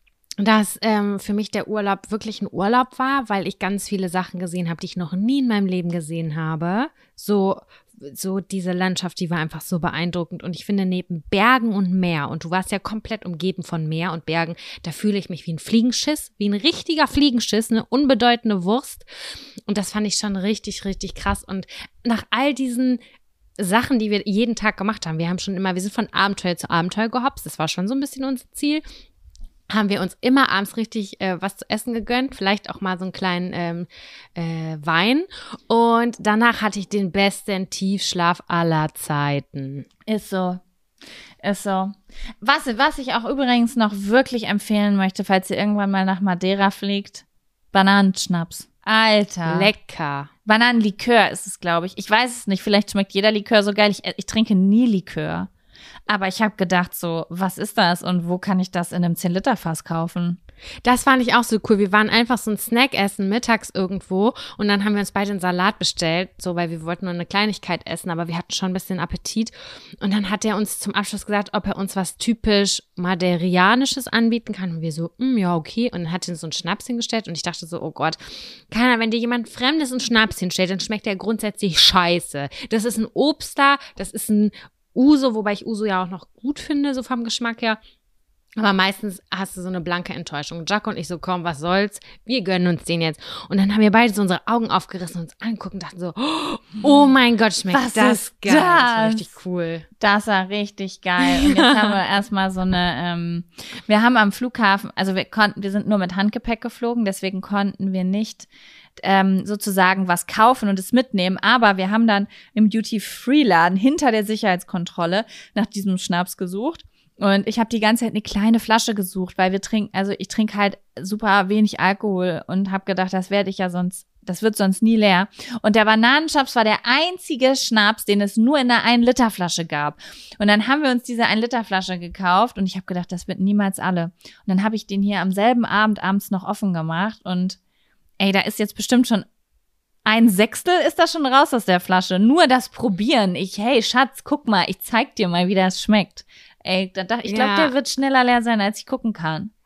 dass ähm, für mich der Urlaub wirklich ein Urlaub war, weil ich ganz viele Sachen gesehen habe, die ich noch nie in meinem Leben gesehen habe. So, so diese Landschaft, die war einfach so beeindruckend. Und ich finde, neben Bergen und Meer, und du warst ja komplett umgeben von Meer und Bergen, da fühle ich mich wie ein Fliegenschiss, wie ein richtiger Fliegenschiss, eine unbedeutende Wurst. Und das fand ich schon richtig, richtig krass. Und nach all diesen Sachen, die wir jeden Tag gemacht haben. Wir haben schon immer, wir sind von Abenteuer zu Abenteuer gehopst. Das war schon so ein bisschen unser Ziel. Haben wir uns immer abends richtig äh, was zu essen gegönnt. Vielleicht auch mal so einen kleinen ähm, äh, Wein. Und danach hatte ich den besten Tiefschlaf aller Zeiten. Ist so. Ist so. Was, was ich auch übrigens noch wirklich empfehlen möchte, falls ihr irgendwann mal nach Madeira fliegt, Bananenschnaps. Alter. Lecker. Bananenlikör ist es, glaube ich. Ich weiß es nicht. Vielleicht schmeckt jeder Likör so geil. Ich, ich trinke nie Likör. Aber ich habe gedacht so, was ist das und wo kann ich das in einem zehn-Liter-Fass kaufen? Das fand ich auch so cool. Wir waren einfach so ein Snack essen, mittags irgendwo und dann haben wir uns beide einen Salat bestellt, so, weil wir wollten nur eine Kleinigkeit essen, aber wir hatten schon ein bisschen Appetit. Und dann hat er uns zum Abschluss gesagt, ob er uns was typisch Maderianisches anbieten kann. Und wir so, mm, ja, okay. Und dann hat er uns so einen Schnaps hingestellt und ich dachte so, oh Gott, keiner, wenn dir jemand Fremdes einen Schnaps hinstellt, dann schmeckt der grundsätzlich scheiße. Das ist ein Obster, das ist ein Uso, wobei ich Uso ja auch noch gut finde, so vom Geschmack her. Aber meistens hast du so eine blanke Enttäuschung. Jaco und ich so, komm, was soll's? Wir gönnen uns den jetzt. Und dann haben wir beide so unsere Augen aufgerissen und uns angucken und dachten so, oh mein Gott, schmeckt Was das ist geil. Das war das? richtig cool. Das war richtig geil. Und jetzt haben wir erstmal so eine, ähm, wir haben am Flughafen, also wir konnten, wir sind nur mit Handgepäck geflogen, deswegen konnten wir nicht ähm, sozusagen was kaufen und es mitnehmen. Aber wir haben dann im Duty-Free-Laden hinter der Sicherheitskontrolle nach diesem Schnaps gesucht. Und ich habe die ganze Zeit eine kleine Flasche gesucht, weil wir trinken, also ich trinke halt super wenig Alkohol und habe gedacht, das werde ich ja sonst, das wird sonst nie leer. Und der Bananenschnaps war der einzige Schnaps, den es nur in einer ein Liter Flasche gab. Und dann haben wir uns diese ein Liter Flasche gekauft und ich habe gedacht, das wird niemals alle. Und dann habe ich den hier am selben Abend abends noch offen gemacht und ey, da ist jetzt bestimmt schon ein Sechstel ist da schon raus aus der Flasche. Nur das Probieren. Ich, hey Schatz, guck mal, ich zeig dir mal, wie das schmeckt. Ey, da dachte ich, glaube, Ja. der wird schneller leer sein, als ich gucken kann.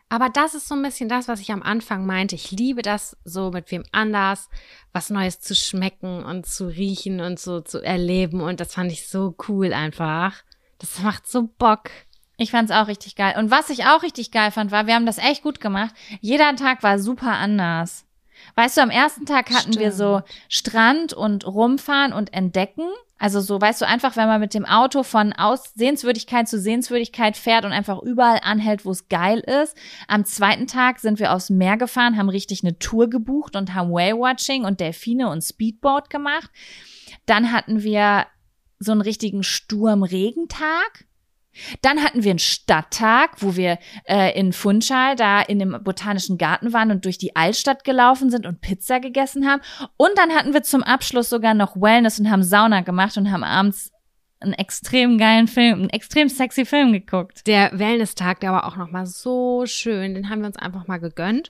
Aber das ist so ein bisschen das, was ich am Anfang meinte. Ich liebe das, so mit wem anders was Neues zu schmecken und zu riechen und so zu erleben. Und das fand ich so cool einfach. Das macht so Bock. Ich fand's auch richtig geil. Und was ich auch richtig geil fand, war, wir haben das echt gut gemacht. Jeder Tag war super anders. Weißt du, am ersten Tag hatten Stimmt. wir so Strand und rumfahren und entdecken. Also so, weißt du, einfach, wenn man mit dem Auto von Aus Sehenswürdigkeit zu Sehenswürdigkeit fährt und einfach überall anhält, wo es geil ist. Am zweiten Tag sind wir aufs Meer gefahren, haben richtig eine Tour gebucht und haben Whale-Watching und Delfine und Speedboat gemacht. Dann hatten wir so einen richtigen Sturm-Regentag. Dann hatten wir einen Stadttag, wo wir äh, in Funchal da in dem Botanischen Garten waren und durch die Altstadt gelaufen sind und Pizza gegessen haben. Und dann hatten wir zum Abschluss sogar noch Wellness und haben Sauna gemacht und haben abends einen extrem geilen Film, einen extrem sexy Film geguckt. Der Wellness-Tag, der war auch nochmal so schön. Den haben wir uns einfach mal gegönnt.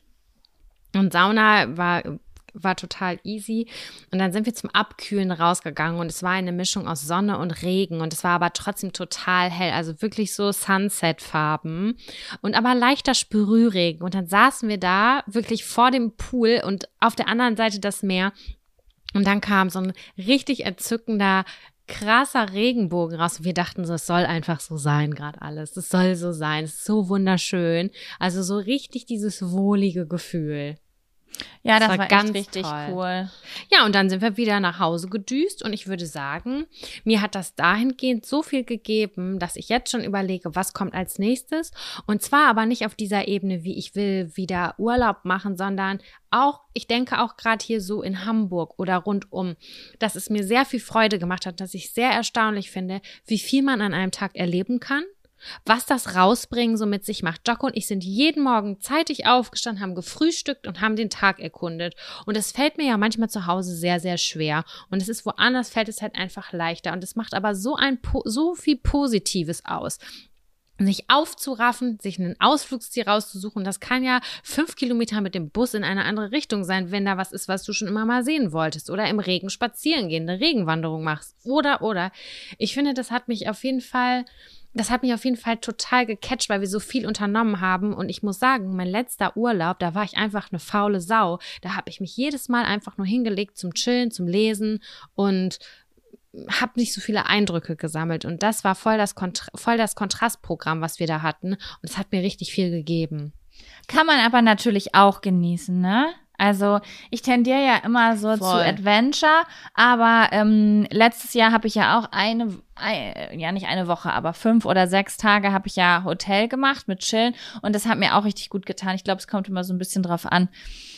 Und Sauna war... war total easy. Und dann sind wir zum Abkühlen rausgegangen und es war eine Mischung aus Sonne und Regen und es war aber trotzdem total hell, also wirklich so Sunset-Farben und aber leichter Sprühregen. Und dann saßen wir da wirklich vor dem Pool und auf der anderen Seite das Meer und dann kam so ein richtig entzückender krasser Regenbogen raus und wir dachten so, es soll einfach so sein gerade alles. Es soll so sein. Es ist so wunderschön. Also so richtig dieses wohlige Gefühl. Ja, das, das war, war ganz echt richtig toll. Cool. Ja, und dann sind wir wieder nach Hause gedüst und ich würde sagen, mir hat das dahingehend so viel gegeben, dass ich jetzt schon überlege, was kommt als nächstes. Und zwar aber nicht auf dieser Ebene, wie ich will wieder Urlaub machen, sondern auch, ich denke auch gerade hier so in Hamburg oder rundum, dass es mir sehr viel Freude gemacht hat, dass ich sehr erstaunlich finde, wie viel man an einem Tag erleben kann. Was das Rausbringen so mit sich macht. Jocko und ich sind jeden Morgen zeitig aufgestanden, haben gefrühstückt und haben den Tag erkundet. Und es fällt mir ja manchmal zu Hause sehr, sehr schwer. Und es ist woanders, fällt es halt einfach leichter. Und es macht aber so ein so viel Positives aus. Sich aufzuraffen, sich einen Ausflugsziel rauszusuchen. Das kann ja fünf Kilometer mit dem Bus in eine andere Richtung sein, wenn da was ist, was du schon immer mal sehen wolltest. Oder im Regen spazieren gehen, eine Regenwanderung machst. Oder, oder. Ich finde, das hat mich auf jeden Fall... Das hat mich auf jeden Fall total gecatcht, weil wir so viel unternommen haben. Und ich muss sagen, mein letzter Urlaub, da war ich einfach eine faule Sau. Da habe ich mich jedes Mal einfach nur hingelegt zum Chillen, zum Lesen und habe nicht so viele Eindrücke gesammelt. Und das war voll das, Kontra- voll das Kontrastprogramm, was wir da hatten. Und es hat mir richtig viel gegeben. Kann man aber natürlich auch genießen, ne? Also ich tendiere ja immer so Voll. zu Adventure, aber ähm, letztes Jahr habe ich ja auch eine, ein, ja nicht eine Woche, aber fünf oder sechs Tage habe ich ja Hotel gemacht mit Chillen und das hat mir auch richtig gut getan. Ich glaube, es kommt immer so ein bisschen drauf an,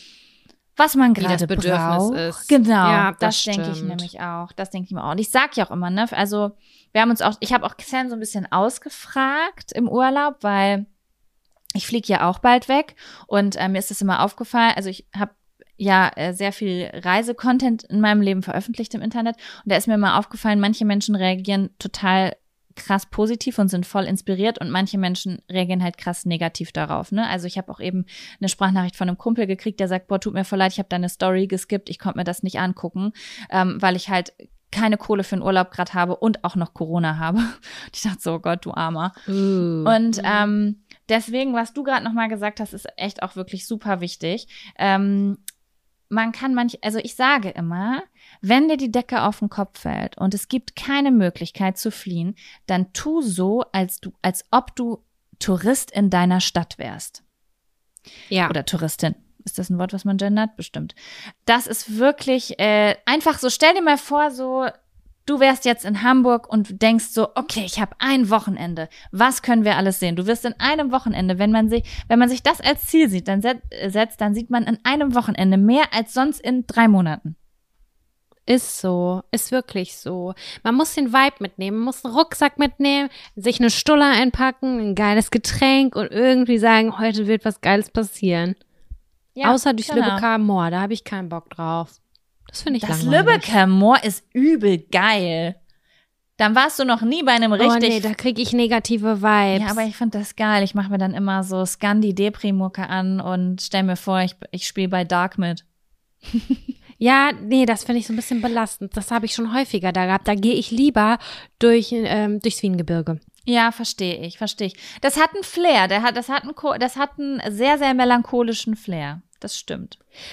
was man Wie gerade das Bedürfnis braucht. ist. Genau, Ja, das das, denke ich stimmt. nämlich auch. Das denke ich mir auch. Und ich sag ja auch immer, ne, also wir haben uns auch, ich habe auch Xen so ein bisschen ausgefragt im Urlaub, weil ich fliege ja auch bald weg und äh, mir ist das immer aufgefallen, also ich habe ja äh, sehr viel Reisecontent in meinem Leben veröffentlicht im Internet und da ist mir immer aufgefallen, manche Menschen reagieren total krass positiv und sind voll inspiriert und manche Menschen reagieren halt krass negativ darauf, ne? Also ich habe auch eben eine Sprachnachricht von einem Kumpel gekriegt, der sagt, boah, tut mir voll leid, ich habe deine Story geskippt, ich konnte mir das nicht angucken, ähm, weil ich halt keine Kohle für den Urlaub gerade habe und auch noch Corona habe. Ich dachte so, oh Gott, du Armer. Uh. Und ähm, deswegen, was du gerade nochmal gesagt hast, ist echt auch wirklich super wichtig. Ähm, man kann manch, also ich sage immer, wenn dir die Decke auf den Kopf fällt und es gibt keine Möglichkeit zu fliehen, dann tu so, als du, als ob du Tourist in deiner Stadt wärst. Ja. Oder Touristin. Ist das ein Wort, was man gendert? Bestimmt. Das ist wirklich äh, einfach so, stell dir mal vor, so, du wärst jetzt in Hamburg und denkst so, okay, ich habe ein Wochenende. Was können wir alles sehen? Du wirst in einem Wochenende, wenn man sich, wenn man sich das als Ziel sieht, dann set, setzt, dann sieht man in einem Wochenende mehr als sonst in drei Monaten. Ist so, ist wirklich so. Man muss den Vibe mitnehmen, man muss einen Rucksack mitnehmen, sich eine Stulle einpacken, ein geiles Getränk und irgendwie sagen, heute wird was Geiles passieren. Ja, Außer durch genau. Lübecker Moor, da habe ich keinen Bock drauf. Das finde ich Das langweilig. Lübecker Moor ist übel geil. Dann warst du noch nie bei einem Oh richtig... nee, da kriege ich negative Vibes. Ja, aber ich fand das geil. Ich mache mir dann immer so Scandi-Depri-Mucke an und stell mir vor, ich, ich spiele bei Dark mit. Ja, nee, das finde ich so ein bisschen belastend. Das habe ich schon häufiger da gehabt. Da gehe ich lieber durch, ähm, durchs Wiehengebirge. Ja, verstehe ich, verstehe ich. Das hat einen Flair, der hat, das hat einen, das hat einen sehr, sehr melancholischen Flair. Das stimmt.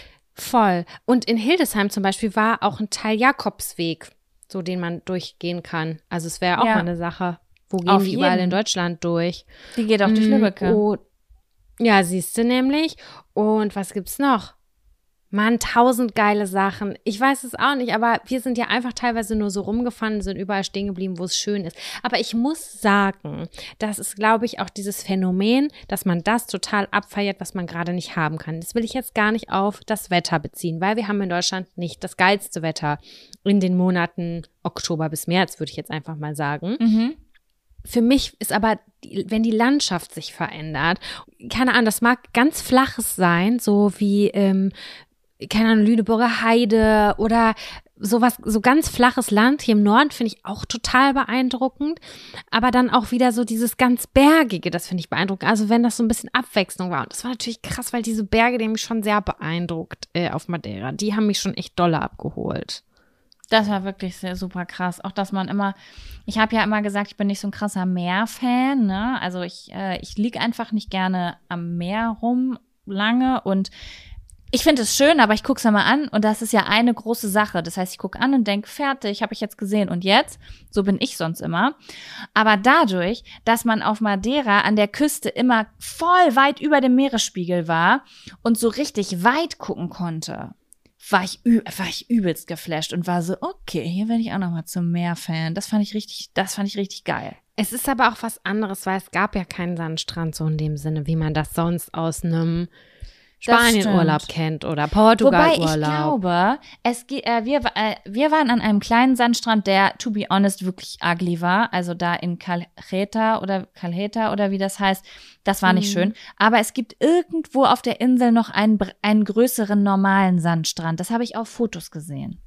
Voll. Und in Hildesheim zum Beispiel war auch ein Teil Jakobsweg, so den man durchgehen kann. Also es wäre auch Ja. mal eine Sache. Wo gehen Auf die überall jeden. in Deutschland durch? Die geht auch durch Mm, Lübbecke. Oh, ja, siehst du nämlich. Und was gibt's noch? Mann, tausend geile Sachen. Ich weiß es auch nicht, aber wir sind ja einfach teilweise nur so rumgefahren, sind überall stehen geblieben, wo es schön ist. Aber ich muss sagen, das ist, glaube ich, auch dieses Phänomen, dass man das total abfeiert, was man gerade nicht haben kann. Das will ich jetzt gar nicht auf das Wetter beziehen, weil wir haben in Deutschland nicht das geilste Wetter in den Monaten Oktober bis März, würde ich jetzt einfach mal sagen. Mhm. Für mich ist aber, die, wenn die Landschaft sich verändert, keine Ahnung, das mag ganz Flaches sein, so wie, ähm, keine Ahnung, Lüneburger Heide oder sowas, so ganz flaches Land hier im Norden finde ich auch total beeindruckend, aber dann auch wieder so dieses ganz Bergige, das finde ich beeindruckend, also wenn das so ein bisschen Abwechslung war und das war natürlich krass, weil diese Berge, die haben mich schon sehr beeindruckt äh, auf Madeira, die haben mich schon echt dolle abgeholt. Das war wirklich sehr super krass. Auch, dass man immer, ich habe ja immer gesagt, ich bin nicht so ein krasser Meer-Fan, ne? Also ich, äh, ich liege einfach nicht gerne am Meer rum lange und ich finde es schön, aber ich gucke es mir mal an und das ist ja eine große Sache. Das heißt, ich gucke an und denke, fertig, habe ich jetzt gesehen und jetzt? So bin ich sonst immer. Aber dadurch, dass man auf Madeira an der Küste immer voll weit über dem Meeresspiegel war und so richtig weit gucken konnte, war ich, war ich übelst geflasht und war so, okay, hier werde ich auch noch mal zum Meer-Fan. Das fand ich richtig, das fand ich richtig geil. Es ist aber auch was anderes, weil es gab ja keinen Sandstrand so in dem Sinne, wie man das sonst aus einem Spanien-Urlaub kennt oder Portugal-Urlaub. Wobei ich glaube, es, äh, wir, äh, wir waren an einem kleinen Sandstrand, der, to be honest, wirklich ugly war. Also da in Calheta oder Calheta oder wie das heißt. Das war nicht Mhm. schön. Aber es gibt irgendwo auf der Insel noch einen, einen größeren normalen Sandstrand. Das habe ich auf Fotos gesehen.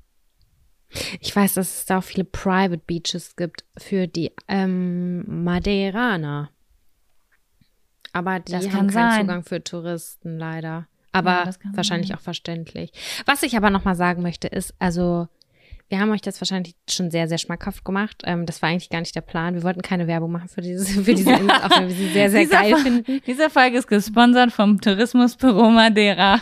Ich weiß, dass es da auch viele Private Beaches gibt für die ähm, Madeiraner. Aber die Das haben kann keinen sein. Zugang für Touristen leider. Aber Ja, das kann wahrscheinlich sein. auch verständlich. Was ich aber nochmal sagen möchte ist, also wir haben euch das wahrscheinlich schon sehr, sehr schmackhaft gemacht. Ähm, das war eigentlich gar nicht der Plan. Wir wollten keine Werbung machen für, dieses, für diese Insel, auch wenn wir sie sehr, sehr Dieser geil Fa- finden. Diese Folge ist gesponsert vom Tourismusbüro Madeira.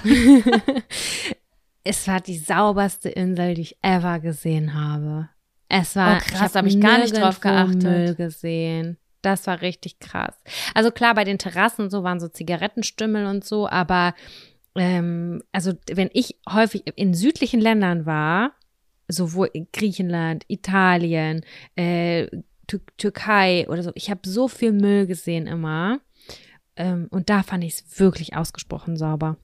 Es war die sauberste Insel, die ich ever gesehen habe. Es war, Oh, krass, hab ich gar nicht drauf nirgendwo geachtet. Müll gesehen. Das war richtig krass. Also klar, bei den Terrassen und so waren so Zigarettenstümmel und so, aber ähm, also wenn ich häufig in südlichen Ländern war, sowohl in Griechenland, Italien, äh, Tür- Türkei oder so, ich habe so viel Müll gesehen immer. Ähm, und da fand ich es wirklich ausgesprochen sauber.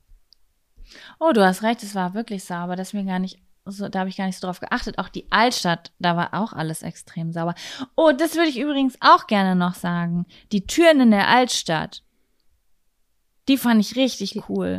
Oh, du hast recht, es war wirklich sauber. Das ist mir gar nicht so, da habe ich gar nicht so drauf geachtet. Auch die Altstadt, da war auch alles extrem sauber. Oh, das würde ich übrigens auch gerne noch sagen. Die Türen in der Altstadt, die fand ich richtig cool.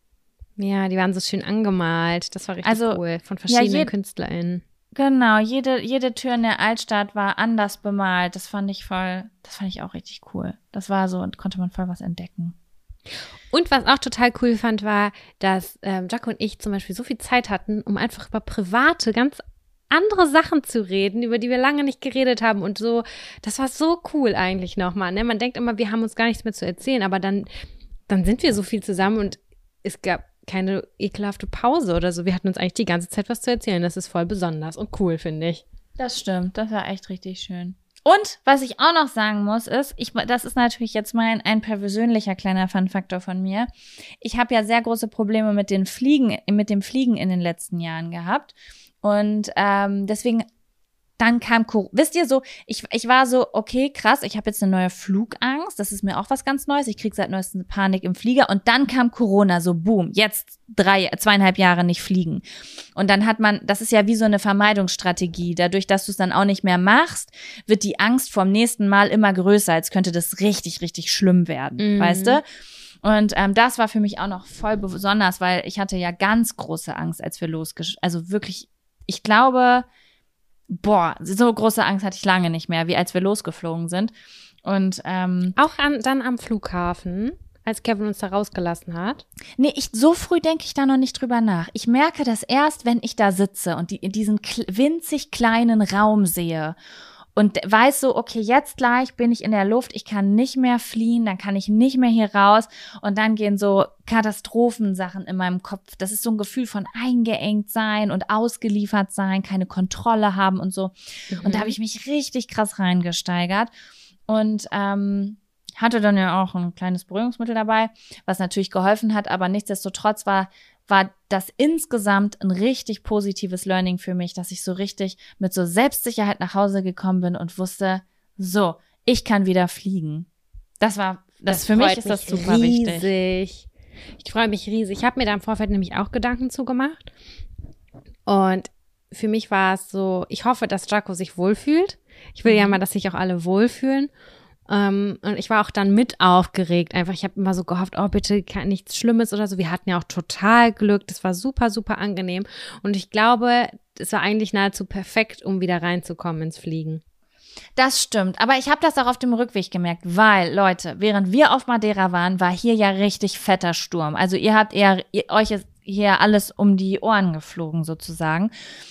Ja, die waren so schön angemalt. Das war richtig Also, cool. Von verschiedenen jed- KünstlerInnen. Genau, jede, jede Tür in der Altstadt war anders bemalt. Das fand ich voll, das fand ich auch richtig cool. Das war so, und konnte man voll was entdecken. Und was auch total cool fand, war, dass ähm, Jaco und ich zum Beispiel so viel Zeit hatten, um einfach über private, ganz andere Sachen zu reden, über die wir lange nicht geredet haben und so. Das war so cool eigentlich nochmal. Ne? Man denkt immer, wir haben uns gar nichts mehr zu erzählen, aber dann, dann sind wir so viel zusammen und es gab keine ekelhafte Pause oder so. Wir hatten uns eigentlich die ganze Zeit was zu erzählen. Das ist voll besonders und cool, finde ich. Das stimmt, das war echt richtig schön. Und was ich auch noch sagen muss, ist, ich, das ist natürlich jetzt mein ein persönlicher kleiner Fun-Faktor von mir. Ich habe ja sehr große Probleme mit den Fliegen, mit dem Fliegen in den letzten Jahren gehabt. Und ähm, deswegen, dann kam Corona. Wisst ihr so, ich, ich war so, okay, krass, ich habe jetzt eine neue Flugangst. Das ist mir auch was ganz Neues. Ich kriege seit neuestem Panik im Flieger. Und dann kam Corona, so boom, jetzt drei, zweieinhalb Jahre nicht fliegen. Und dann hat man, das ist ja wie so eine Vermeidungsstrategie. Dadurch, dass du es dann auch nicht mehr machst, wird die Angst vom nächsten Mal immer größer, als könnte das richtig, richtig schlimm werden, Mhm. weißt du? Und ähm, das war für mich auch noch voll besonders, weil ich hatte ja ganz große Angst, als wir losgesch... Also wirklich, ich glaube, boah, so große Angst hatte ich lange nicht mehr, wie als wir losgeflogen sind. Und ähm, Auch an, dann am Flughafen, als Kevin uns da rausgelassen hat. nee, ich, so früh denke ich da noch nicht drüber nach. Ich merke das erst, wenn ich da sitze und die, diesen kl- winzig kleinen Raum sehe und weiß so, okay, jetzt gleich bin ich in der Luft, ich kann nicht mehr fliehen, dann kann ich nicht mehr hier raus und dann gehen so Katastrophensachen in meinem Kopf. Das ist so ein Gefühl von eingeengt sein und ausgeliefert sein, keine Kontrolle haben und so. Mhm. Und da habe ich mich richtig krass reingesteigert und ähm, hatte dann ja auch ein kleines Beruhigungsmittel dabei, was natürlich geholfen hat, aber nichtsdestotrotz war war das insgesamt ein richtig positives Learning für mich, dass ich so richtig mit so Selbstsicherheit nach Hause gekommen bin und wusste, so, ich kann wieder fliegen. Das war, das, das für mich ist das super riesig. wichtig. Ich freue mich riesig. Ich habe mir da im Vorfeld nämlich auch Gedanken zugemacht. Und für mich war es so, ich hoffe, dass Jaco sich wohlfühlt. Ich will mhm. ja mal, dass sich auch alle wohlfühlen. Um, und ich war auch dann mit aufgeregt. Einfach, ich habe immer so gehofft, oh bitte nichts Schlimmes oder so. Wir hatten ja auch total Glück. Das war super, super angenehm. Und ich glaube, es war eigentlich nahezu perfekt, um wieder reinzukommen ins Fliegen. Das stimmt. Aber ich habe das auch auf dem Rückweg gemerkt, weil, Leute, während wir auf Madeira waren, war hier ja richtig fetter Sturm. Also ihr habt eher, ihr, euch ist hier alles um die Ohren geflogen sozusagen.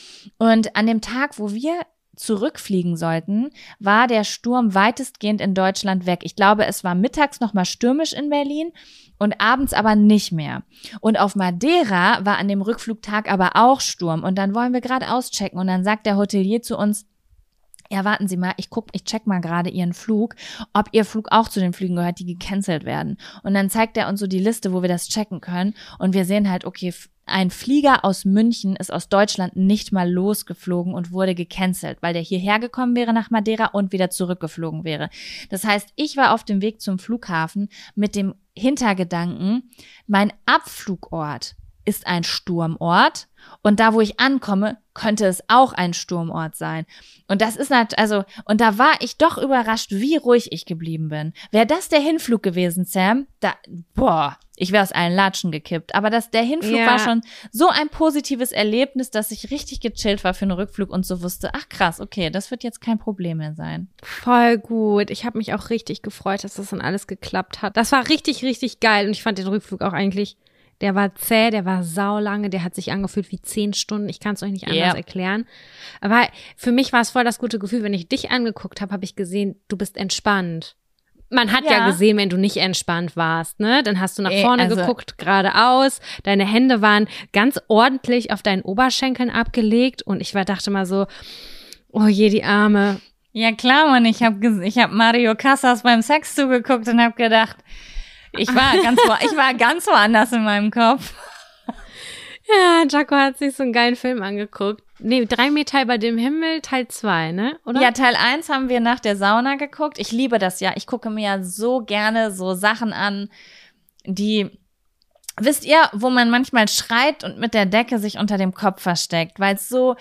Und an dem Tag, wo wir zurückfliegen sollten, war der Sturm weitestgehend in Deutschland weg. Ich glaube, es war mittags noch mal stürmisch in Berlin und abends aber nicht mehr. Und auf Madeira war an dem Rückflugtag aber auch Sturm. Und dann wollen wir gerade auschecken und dann sagt der Hotelier zu uns, ja, warten Sie mal, ich guck, ich check mal gerade Ihren Flug, ob Ihr Flug auch zu den Flügen gehört, die gecancelt werden. Und dann zeigt er uns so die Liste, wo wir das checken können. Und wir sehen halt, okay, ein Flieger aus München ist aus Deutschland nicht mal losgeflogen und wurde gecancelt, weil der hierher gekommen wäre nach Madeira und wieder zurückgeflogen wäre. Das heißt, ich war auf dem Weg zum Flughafen mit dem Hintergedanken, mein Abflugort ist ein Sturmort und da, wo ich ankomme, könnte es auch ein Sturmort sein. Und das ist halt, also, und da war ich doch überrascht, wie ruhig ich geblieben bin. Wäre das der Hinflug gewesen, Sam, da, boah, ich wäre aus allen Latschen gekippt. Aber das, der Hinflug ja. war schon so ein positives Erlebnis, dass ich richtig gechillt war für den Rückflug und so wusste, ach krass, okay, das wird jetzt kein Problem mehr sein. Voll gut. Ich habe mich auch richtig gefreut, dass das dann alles geklappt hat. Das war richtig, richtig geil und ich fand den Rückflug auch eigentlich, der war zäh, der war saulange, der hat sich angefühlt wie zehn Stunden. Ich kann es euch nicht anders yep. erklären. Aber für mich war es voll das gute Gefühl, wenn ich dich angeguckt habe, habe ich gesehen, du bist entspannt. Man hat ja. ja gesehen, wenn du nicht entspannt warst, ne? Dann hast du nach vorne also, geguckt, geradeaus. Deine Hände waren ganz ordentlich auf deinen Oberschenkeln abgelegt und ich war, dachte mal so, oh je, die Arme. Ja klar, Mann, ich habe ich hab Mario Casas beim Sex zugeguckt und habe gedacht, ich war ganz wo, ich war ganz woanders in meinem Kopf. Ja, Jaco hat sich so einen geilen Film angeguckt. Nee, drei Meter über dem Himmel, Teil zwei, ne? Oder? Ja, Teil eins haben wir nach der Sauna geguckt. Ich liebe das ja. Ich gucke mir ja so gerne so Sachen an, die, wisst ihr, wo man manchmal schreit und mit der Decke sich unter dem Kopf versteckt, weil es so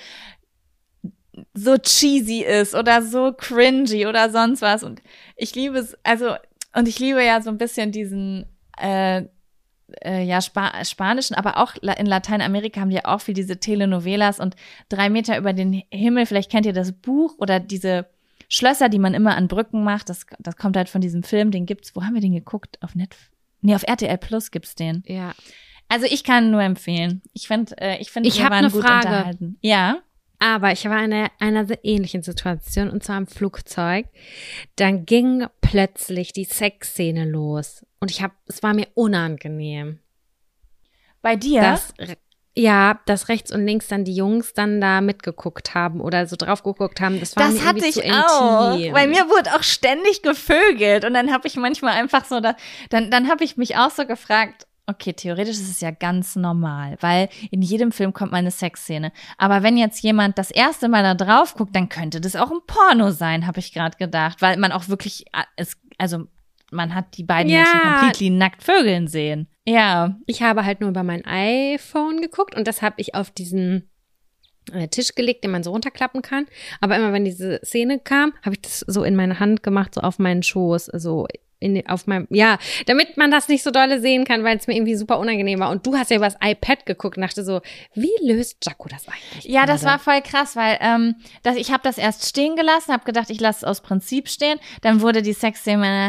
so cheesy ist oder so cringy oder sonst was. Und ich liebe es, also Und ich liebe ja so ein bisschen diesen, äh, äh, ja, Spa- spanischen, aber auch in Lateinamerika haben die ja auch viel diese Telenovelas und drei Meter über den Himmel, vielleicht kennt ihr das Buch oder diese Schlösser, die man immer an Brücken macht, das, das kommt halt von diesem Film, den gibt's, wo haben wir den geguckt? Auf Netflix? Nee, auf R T L Plus gibt's den. Ja. Also ich kann nur empfehlen. Ich finde, äh, ich finde, wir waren gut Frage. unterhalten. Ja. Aber ich war in einer, einer sehr ähnlichen Situation, und zwar im Flugzeug. Dann ging plötzlich die Sexszene los. Und ich habe, es war mir unangenehm. Bei dir? Dass, ja, dass rechts und links dann die Jungs dann da mitgeguckt haben oder so drauf geguckt haben. Das war das mir hatte irgendwie ich zu intim. auch. Bei mir wurde auch ständig gevögelt. Und dann habe ich manchmal einfach so, da, dann, dann habe ich mich auch so gefragt, okay, theoretisch ist es ja ganz normal, weil in jedem Film kommt mal eine Sexszene. Aber wenn jetzt jemand das erste Mal da drauf guckt, dann könnte das auch ein Porno sein, habe ich gerade gedacht, weil man auch wirklich, es, also man hat die beiden ja. Menschen completely nackt vögeln sehen. Ja. Ich habe halt nur über mein iPhone geguckt und das habe ich auf diesen äh, Tisch gelegt, den man so runterklappen kann. Aber immer wenn diese Szene kam, habe ich das so in meine Hand gemacht, so auf meinen Schoß, so In, auf meinem, ja, damit man das nicht so dolle sehen kann, weil es mir irgendwie super unangenehm war. Und du hast ja über das iPad geguckt und dachte so, wie löst Jaco das eigentlich? Ja, das war voll krass, weil ähm, das, ich habe das erst stehen gelassen, habe gedacht, ich lasse es aus Prinzip stehen. Dann wurde die Sexszene hell,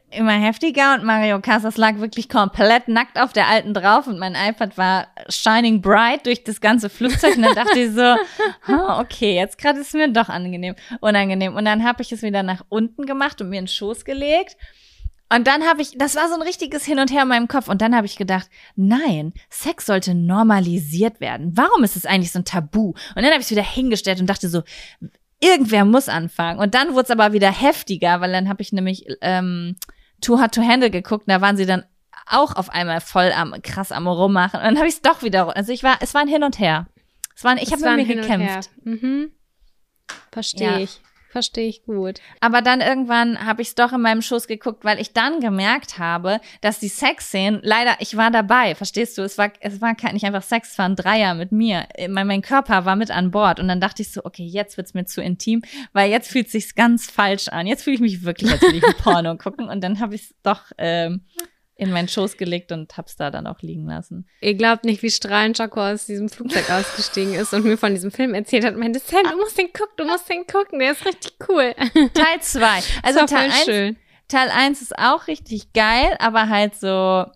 immer heftiger und Mario Casas lag wirklich komplett nackt auf der alten drauf und mein iPad war shining bright durch das ganze Flugzeug und dann dachte ich so, oh, okay, jetzt gerade ist es mir doch angenehm, unangenehm. Und dann habe ich es wieder nach unten gemacht und mir in den Schoß gelegt. Und dann habe ich, das war so ein richtiges Hin und Her in meinem Kopf. Und dann habe ich gedacht, nein, Sex sollte normalisiert werden. Warum ist es eigentlich so ein Tabu? Und dann habe ich es wieder hingestellt und dachte so, irgendwer muss anfangen. Und dann wurde es aber wieder heftiger, weil dann habe ich nämlich ähm, Too Hot to Handle geguckt. Und da waren sie dann auch auf einmal voll am krass am Rummachen. Und dann habe ich es doch wieder, also ich war, es war ein Hin und Her. Es war ein, ich habe mit mir gekämpft. Mhm. Verstehe ja. ich. Verstehe ich gut. Aber dann irgendwann habe ich es doch in meinem Schoß geguckt, weil ich dann gemerkt habe, dass die Sexszenen, leider, ich war dabei, verstehst du? Es war es war nicht einfach Sex, es war ein Dreier mit mir. Mein, mein Körper war mit an Bord und dann dachte ich so, okay, jetzt wird's mir zu intim, weil jetzt fühlt sich's ganz falsch an. Jetzt fühle ich mich wirklich, als würde ich ein Porno gucken und dann habe ich es doch ähm, in meinen Schoß gelegt und hab's da dann auch liegen lassen. Ihr glaubt nicht, wie strahlend Jaco aus diesem Flugzeug ausgestiegen ist und mir von diesem Film erzählt hat. Meinte, Sam, du musst den gucken, du musst den gucken, der ist richtig cool. Teil zwei. Also Teil eins, schön. Teil eins ist auch richtig geil, aber halt so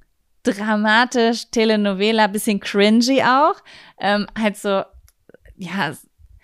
dramatisch, Telenovela, bisschen cringy auch. Ähm, halt so, ja,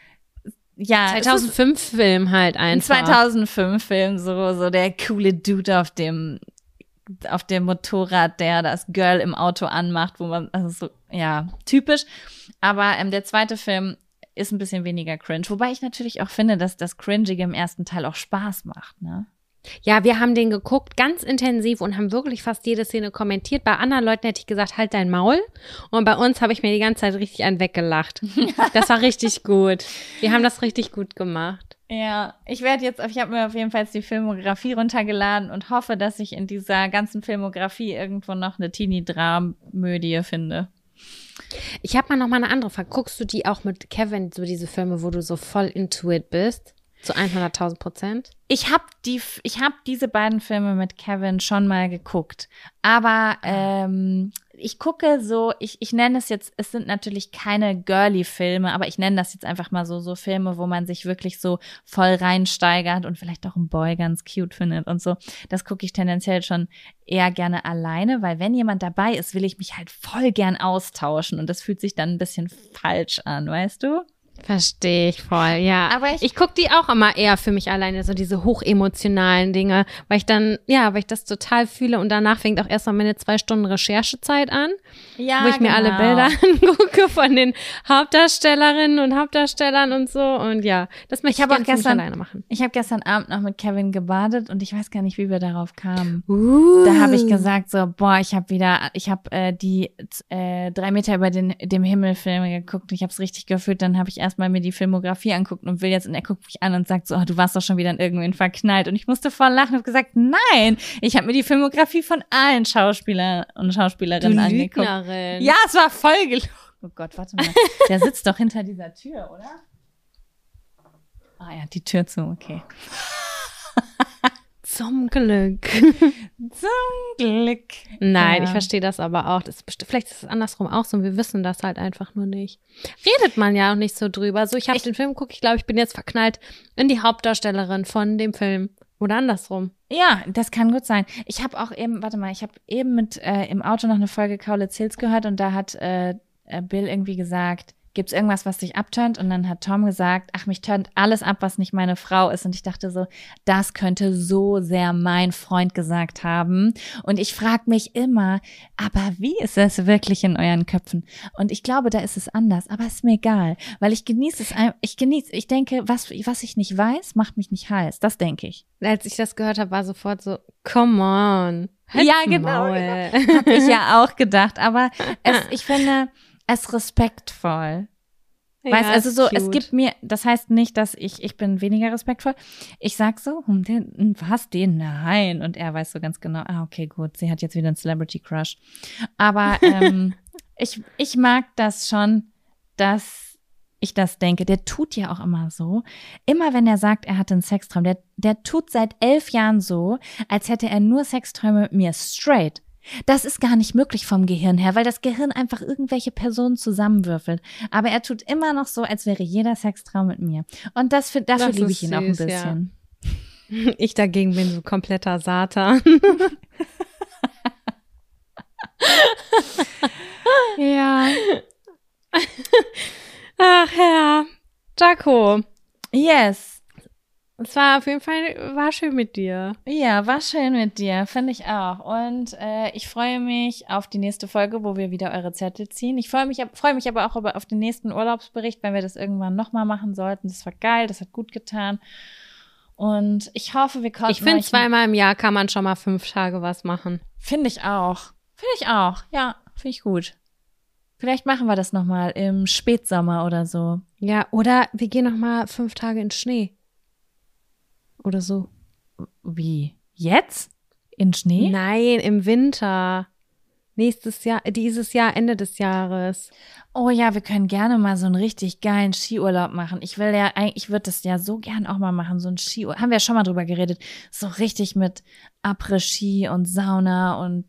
ja. zweitausendfünf Film halt einfach. Ein zweitausendfünf Film, so, so der coole Dude auf dem auf dem Motorrad, der das Girl im Auto anmacht, wo man, also so, ja, typisch. Aber ähm, der zweite Film ist ein bisschen weniger cringe. Wobei ich natürlich auch finde, dass das Cringige im ersten Teil auch Spaß macht, ne? Ja, wir haben den geguckt, ganz intensiv und haben wirklich fast jede Szene kommentiert. Bei anderen Leuten hätte ich gesagt, halt dein Maul. Und bei uns habe ich mir die ganze Zeit richtig einen weggelacht. Das war richtig gut. Wir haben das richtig gut gemacht. Ja, ich werde jetzt, ich habe mir auf jeden Fall jetzt die Filmografie runtergeladen und hoffe, dass ich in dieser ganzen Filmografie irgendwo noch eine Teenie-Dramödie finde. Ich habe mal noch mal eine andere Frage. Guckst du die auch mit Kevin, so diese Filme, wo du so voll into it bist? Zu hunderttausend Prozent? Ich habe die, ich habe diese beiden Filme mit Kevin schon mal geguckt, aber ähm, ich gucke so, ich ich nenne es jetzt, es sind natürlich keine Girly-Filme, aber ich nenne das jetzt einfach mal so so Filme, wo man sich wirklich so voll reinsteigert und vielleicht auch einen Boy ganz cute findet und so. Das gucke ich tendenziell schon eher gerne alleine, weil wenn jemand dabei ist, will ich mich halt voll gern austauschen und das fühlt sich dann ein bisschen falsch an, weißt du? Verstehe ich voll, ja. Aber ich, ich gucke die auch immer eher für mich alleine, so diese hochemotionalen Dinge, weil ich dann, ja, weil ich das total fühle und danach fängt auch erst mal meine zwei Stunden Recherchezeit an, ja, wo ich mir genau. alle Bilder angucke von den Hauptdarstellerinnen und Hauptdarstellern und so und ja, das möchte ich, ich auch gestern alleine machen. Ich habe gestern Abend noch mit Kevin gebadet und ich weiß gar nicht, wie wir darauf kamen. Uh. Da habe ich gesagt so, boah, ich habe wieder, ich habe äh, die äh, drei Meter über den dem Himmel Filme geguckt und ich habe es richtig gefühlt, dann habe ich erst mal mir die Filmografie anguckt und will jetzt, und er guckt mich an und sagt so, oh, du warst doch schon wieder in irgendwen verknallt. Und ich musste voll lachen und habe gesagt, nein, ich habe mir die Filmografie von allen Schauspielern und Schauspielerinnen du angeguckt. Lügnerin. Ja, es war voll gelogen. Oh Gott, warte mal. Der sitzt doch hinter dieser Tür, oder? Ah ja, die Tür zu, okay. Zum Glück. Zum Glück. Nein, ja. Ich verstehe das aber auch. Das ist, vielleicht ist es andersrum auch so und wir wissen das halt einfach nur nicht. Redet man ja auch nicht so drüber. So, ich habe den Film geguckt, ich glaube, ich bin jetzt verknallt in die Hauptdarstellerin von dem Film. Oder andersrum. Ja, das kann gut sein. Ich habe auch eben, warte mal, ich habe eben mit äh, im Auto noch eine Folge Kaulitz Hills gehört und da hat äh, Bill irgendwie gesagt, gibt's irgendwas, was dich abturnt? Und dann hat Tom gesagt, ach, mich turnt alles ab, was nicht meine Frau ist. Und ich dachte so, das könnte so sehr mein Freund gesagt haben. Und ich frage mich immer, aber wie ist das wirklich in euren Köpfen? Und ich glaube, da ist es anders. Aber ist mir egal, weil ich genieße es, ich genieße, ich denke, was, was ich nicht weiß, macht mich nicht heiß. Das denke ich. Als ich das gehört habe, war sofort so, come on. Halt ja, genau. genau. Habe ich ja auch gedacht. Aber es, ich finde es respektvoll. Ja, weißt, also so, cute. Es gibt mir, das heißt nicht, dass ich, ich bin weniger respektvoll. Ich sag so, hm, den, was, den? Nein. Und er weiß so ganz genau, ah, okay, gut, sie hat jetzt wieder einen Celebrity Crush. Aber ähm, ich, ich mag das schon, dass ich das denke. Der tut ja auch immer so. Immer wenn er sagt, er hatte einen Sextraum, der, der tut seit elf Jahren so, als hätte er nur Sexträume mit mir straight. Das ist gar nicht möglich vom Gehirn her, weil das Gehirn einfach irgendwelche Personen zusammenwürfelt. Aber er tut immer noch so, als wäre jeder Sextraum mit mir. Und das, dafür das liebe ich ihn süß, auch ein bisschen. Ich dagegen bin so kompletter Satan. Ja. Ach ja, Jaco. Yes. Es war auf jeden Fall, war schön mit dir. Ja, war schön mit dir, finde ich auch. Und äh, ich freue mich auf die nächste Folge, wo wir wieder eure Zettel ziehen. Ich freue mich, freue mich aber auch über, auf den nächsten Urlaubsbericht, wenn wir das irgendwann nochmal machen sollten. Das war geil, das hat gut getan. Und ich hoffe, wir konnten Ich finde, euch- zweimal im Jahr kann man schon mal fünf Tage was machen. Finde ich auch. Finde ich auch. Ja, finde ich gut. Vielleicht machen wir das nochmal im Spätsommer oder so. Ja, oder wir gehen noch mal fünf Tage in Schnee. Oder so. Wie? Jetzt? In Schnee? Nein, im Winter. Nächstes Jahr, dieses Jahr, Ende des Jahres. Oh ja, wir können gerne mal so einen richtig geilen Skiurlaub machen. Ich will ja eigentlich, ich würde das ja so gern auch mal machen, so ein Skiurlaub. Haben wir ja schon mal drüber geredet. So richtig mit Après-Ski und Sauna und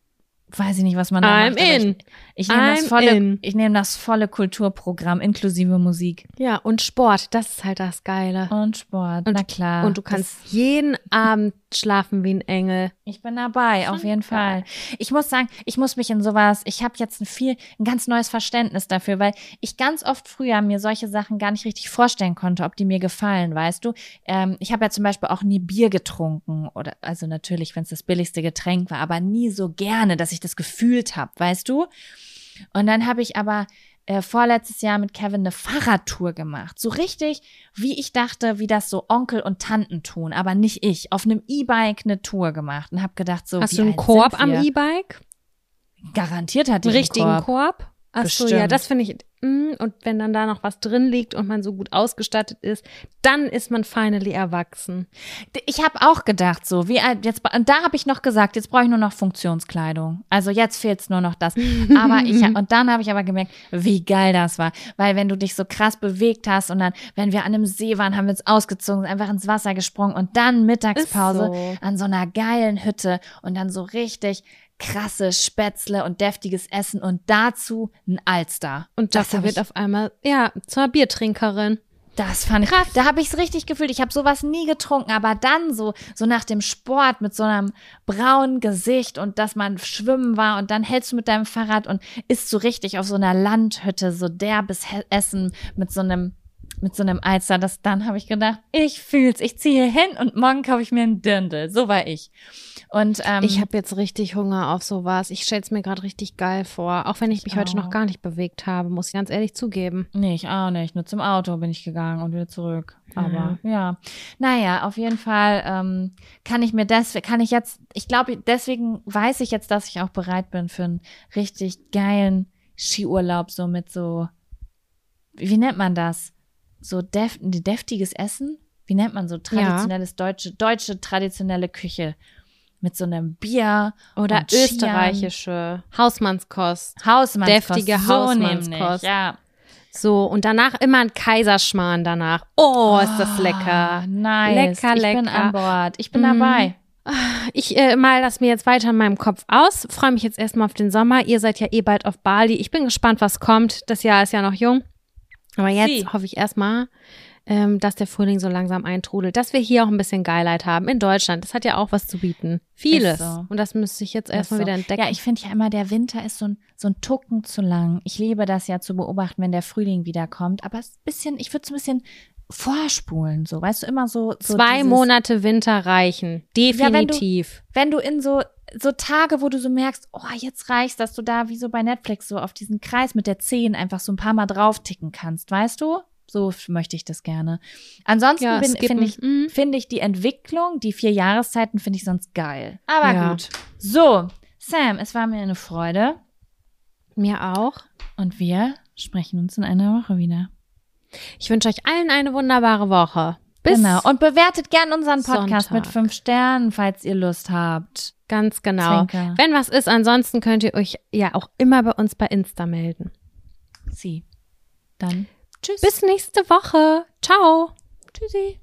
weiß ich nicht, was man da I'm macht. aber in. Ich, ich nehme das I'm volle, in. ich nehme das volle Kulturprogramm inklusive Musik Ja, und Sport, das ist halt das Geile. und Sport. Und- Na klar. Und du kannst jeden Abend schlafen wie ein Engel. Ich bin dabei, auf jeden Fall. Ich muss sagen, ich muss mich in sowas, ich habe jetzt ein viel, ein ganz neues Verständnis dafür, weil ich ganz oft früher mir solche Sachen gar nicht richtig vorstellen konnte, ob die mir gefallen, weißt du. Ähm, ich habe ja zum Beispiel auch nie Bier getrunken oder, also natürlich, wenn es das billigste Getränk war, aber nie so gerne, dass ich das gefühlt habe, weißt du. Und dann habe ich aber äh, vorletztes Jahr mit Kevin eine Fahrradtour gemacht. So richtig, wie ich dachte, wie das so Onkel und Tanten tun, aber nicht ich. Auf einem E-Bike eine Tour gemacht und habe gedacht, so Hast wie du einen alt Korb sind am wir? E-Bike? Garantiert hat die Einen einen richtigen Korb. Korb? Ach so, Bestimmt. ja, das finde ich. mm, Und wenn dann da noch was drin liegt und man so gut ausgestattet ist, dann ist man finally erwachsen. Ich habe auch gedacht, so wie alt jetzt. Und da habe ich noch gesagt, jetzt brauche ich nur noch Funktionskleidung. Also jetzt fehlt's nur noch das. Aber ich und dann habe ich aber gemerkt, wie geil das war, weil wenn du dich so krass bewegt hast und dann, wenn wir an einem See waren, haben wir uns ausgezogen, sind einfach ins Wasser gesprungen und dann Mittagspause Ist so. an so einer geilen Hütte und dann so richtig krasse Spätzle und deftiges Essen und dazu ein Alster. Und das dafür hab wird ich, auf einmal, ja, zur Biertrinkerin. das fand ich, Krass. da habe ich es richtig gefühlt. Ich habe sowas nie getrunken, aber dann so, so nach dem Sport mit so einem braunen Gesicht und dass man schwimmen war und dann hältst du mit deinem Fahrrad und isst so richtig auf so einer Landhütte so derbes He- Essen mit so einem mit so einem Alster. Das, dann habe ich gedacht, ich fühl's, ich ziehe hier hin und morgen kaufe ich mir einen Dirndl. So war ich. Und ähm, Ich habe jetzt richtig Hunger auf sowas. Ich stell's mir gerade richtig geil vor. Auch wenn ich mich Ich heute noch auch. gar nicht bewegt habe, muss ich ganz ehrlich zugeben. Nee, ich auch nicht. Nur zum Auto bin ich gegangen und wieder zurück. Aber ja. Naja, auf jeden Fall ähm, kann ich mir das, kann ich jetzt, ich glaube, deswegen weiß ich jetzt, dass ich auch bereit bin für einen richtig geilen Skiurlaub, so mit so, wie nennt man das? So def, deftiges Essen? Wie nennt man so traditionelles deutsche, deutsche traditionelle Küche? Mit so einem Bier Oder und Skiern. österreichische Hausmannskost. Hausmannskost. Deftige so Hausmannskost. nämlich, ja. So, und danach immer ein Kaiserschmarrn danach. Oh, ist das lecker. Ah, nice. Lecker, Ich bin lecker. an Bord. Ich bin Mhm. dabei. Ich äh, mal das mir jetzt weiter in meinem Kopf aus. Freue mich jetzt erstmal auf den Sommer. Ihr seid ja eh bald auf Bali. Ich bin gespannt, was kommt. Das Jahr ist ja noch jung. Aber jetzt Sie. hoffe ich erstmal, ähm, dass der Frühling so langsam eintrudelt. Dass wir hier auch ein bisschen Geilheit haben in Deutschland. Das hat ja auch was zu bieten. Vieles. Ist so. Und das müsste ich jetzt Ist erstmal so. wieder entdecken. Ja, ich finde ja immer, der Winter ist so ein, so ein Tucken zu lang. Ich liebe das ja zu beobachten, wenn der Frühling wiederkommt. Aber es ist ein bisschen, ich würde es ein bisschen vorspulen, so, weißt du, immer so. so Zwei dieses, Monate Winter reichen. Definitiv. Wenn du in so, so Tage, wo du so merkst, oh, jetzt reicht's, dass du da wie so bei Netflix so auf diesen Kreis mit der zehn einfach so ein paar Mal drauf ticken kannst, weißt du? So möchte ich das gerne. Ansonsten Ja, bin- skippen. finde ich, Mhm. finde ich die Entwicklung, die vier Jahreszeiten finde ich sonst geil. Aber Ja. gut. So, Sam, es war mir eine Freude Mir auch. und wir sprechen uns in einer Woche wieder. Ich wünsche euch allen eine wunderbare Woche. Bis genau. Und bewertet gern unseren Podcast Sonntag. mit fünf Sternen, falls ihr Lust habt. ganz genau. Zwinker. Wenn was ist, ansonsten könnt ihr euch ja auch immer bei uns bei Insta melden. Sie. Dann tschüss. Bis nächste Woche. Ciao. Tschüssi.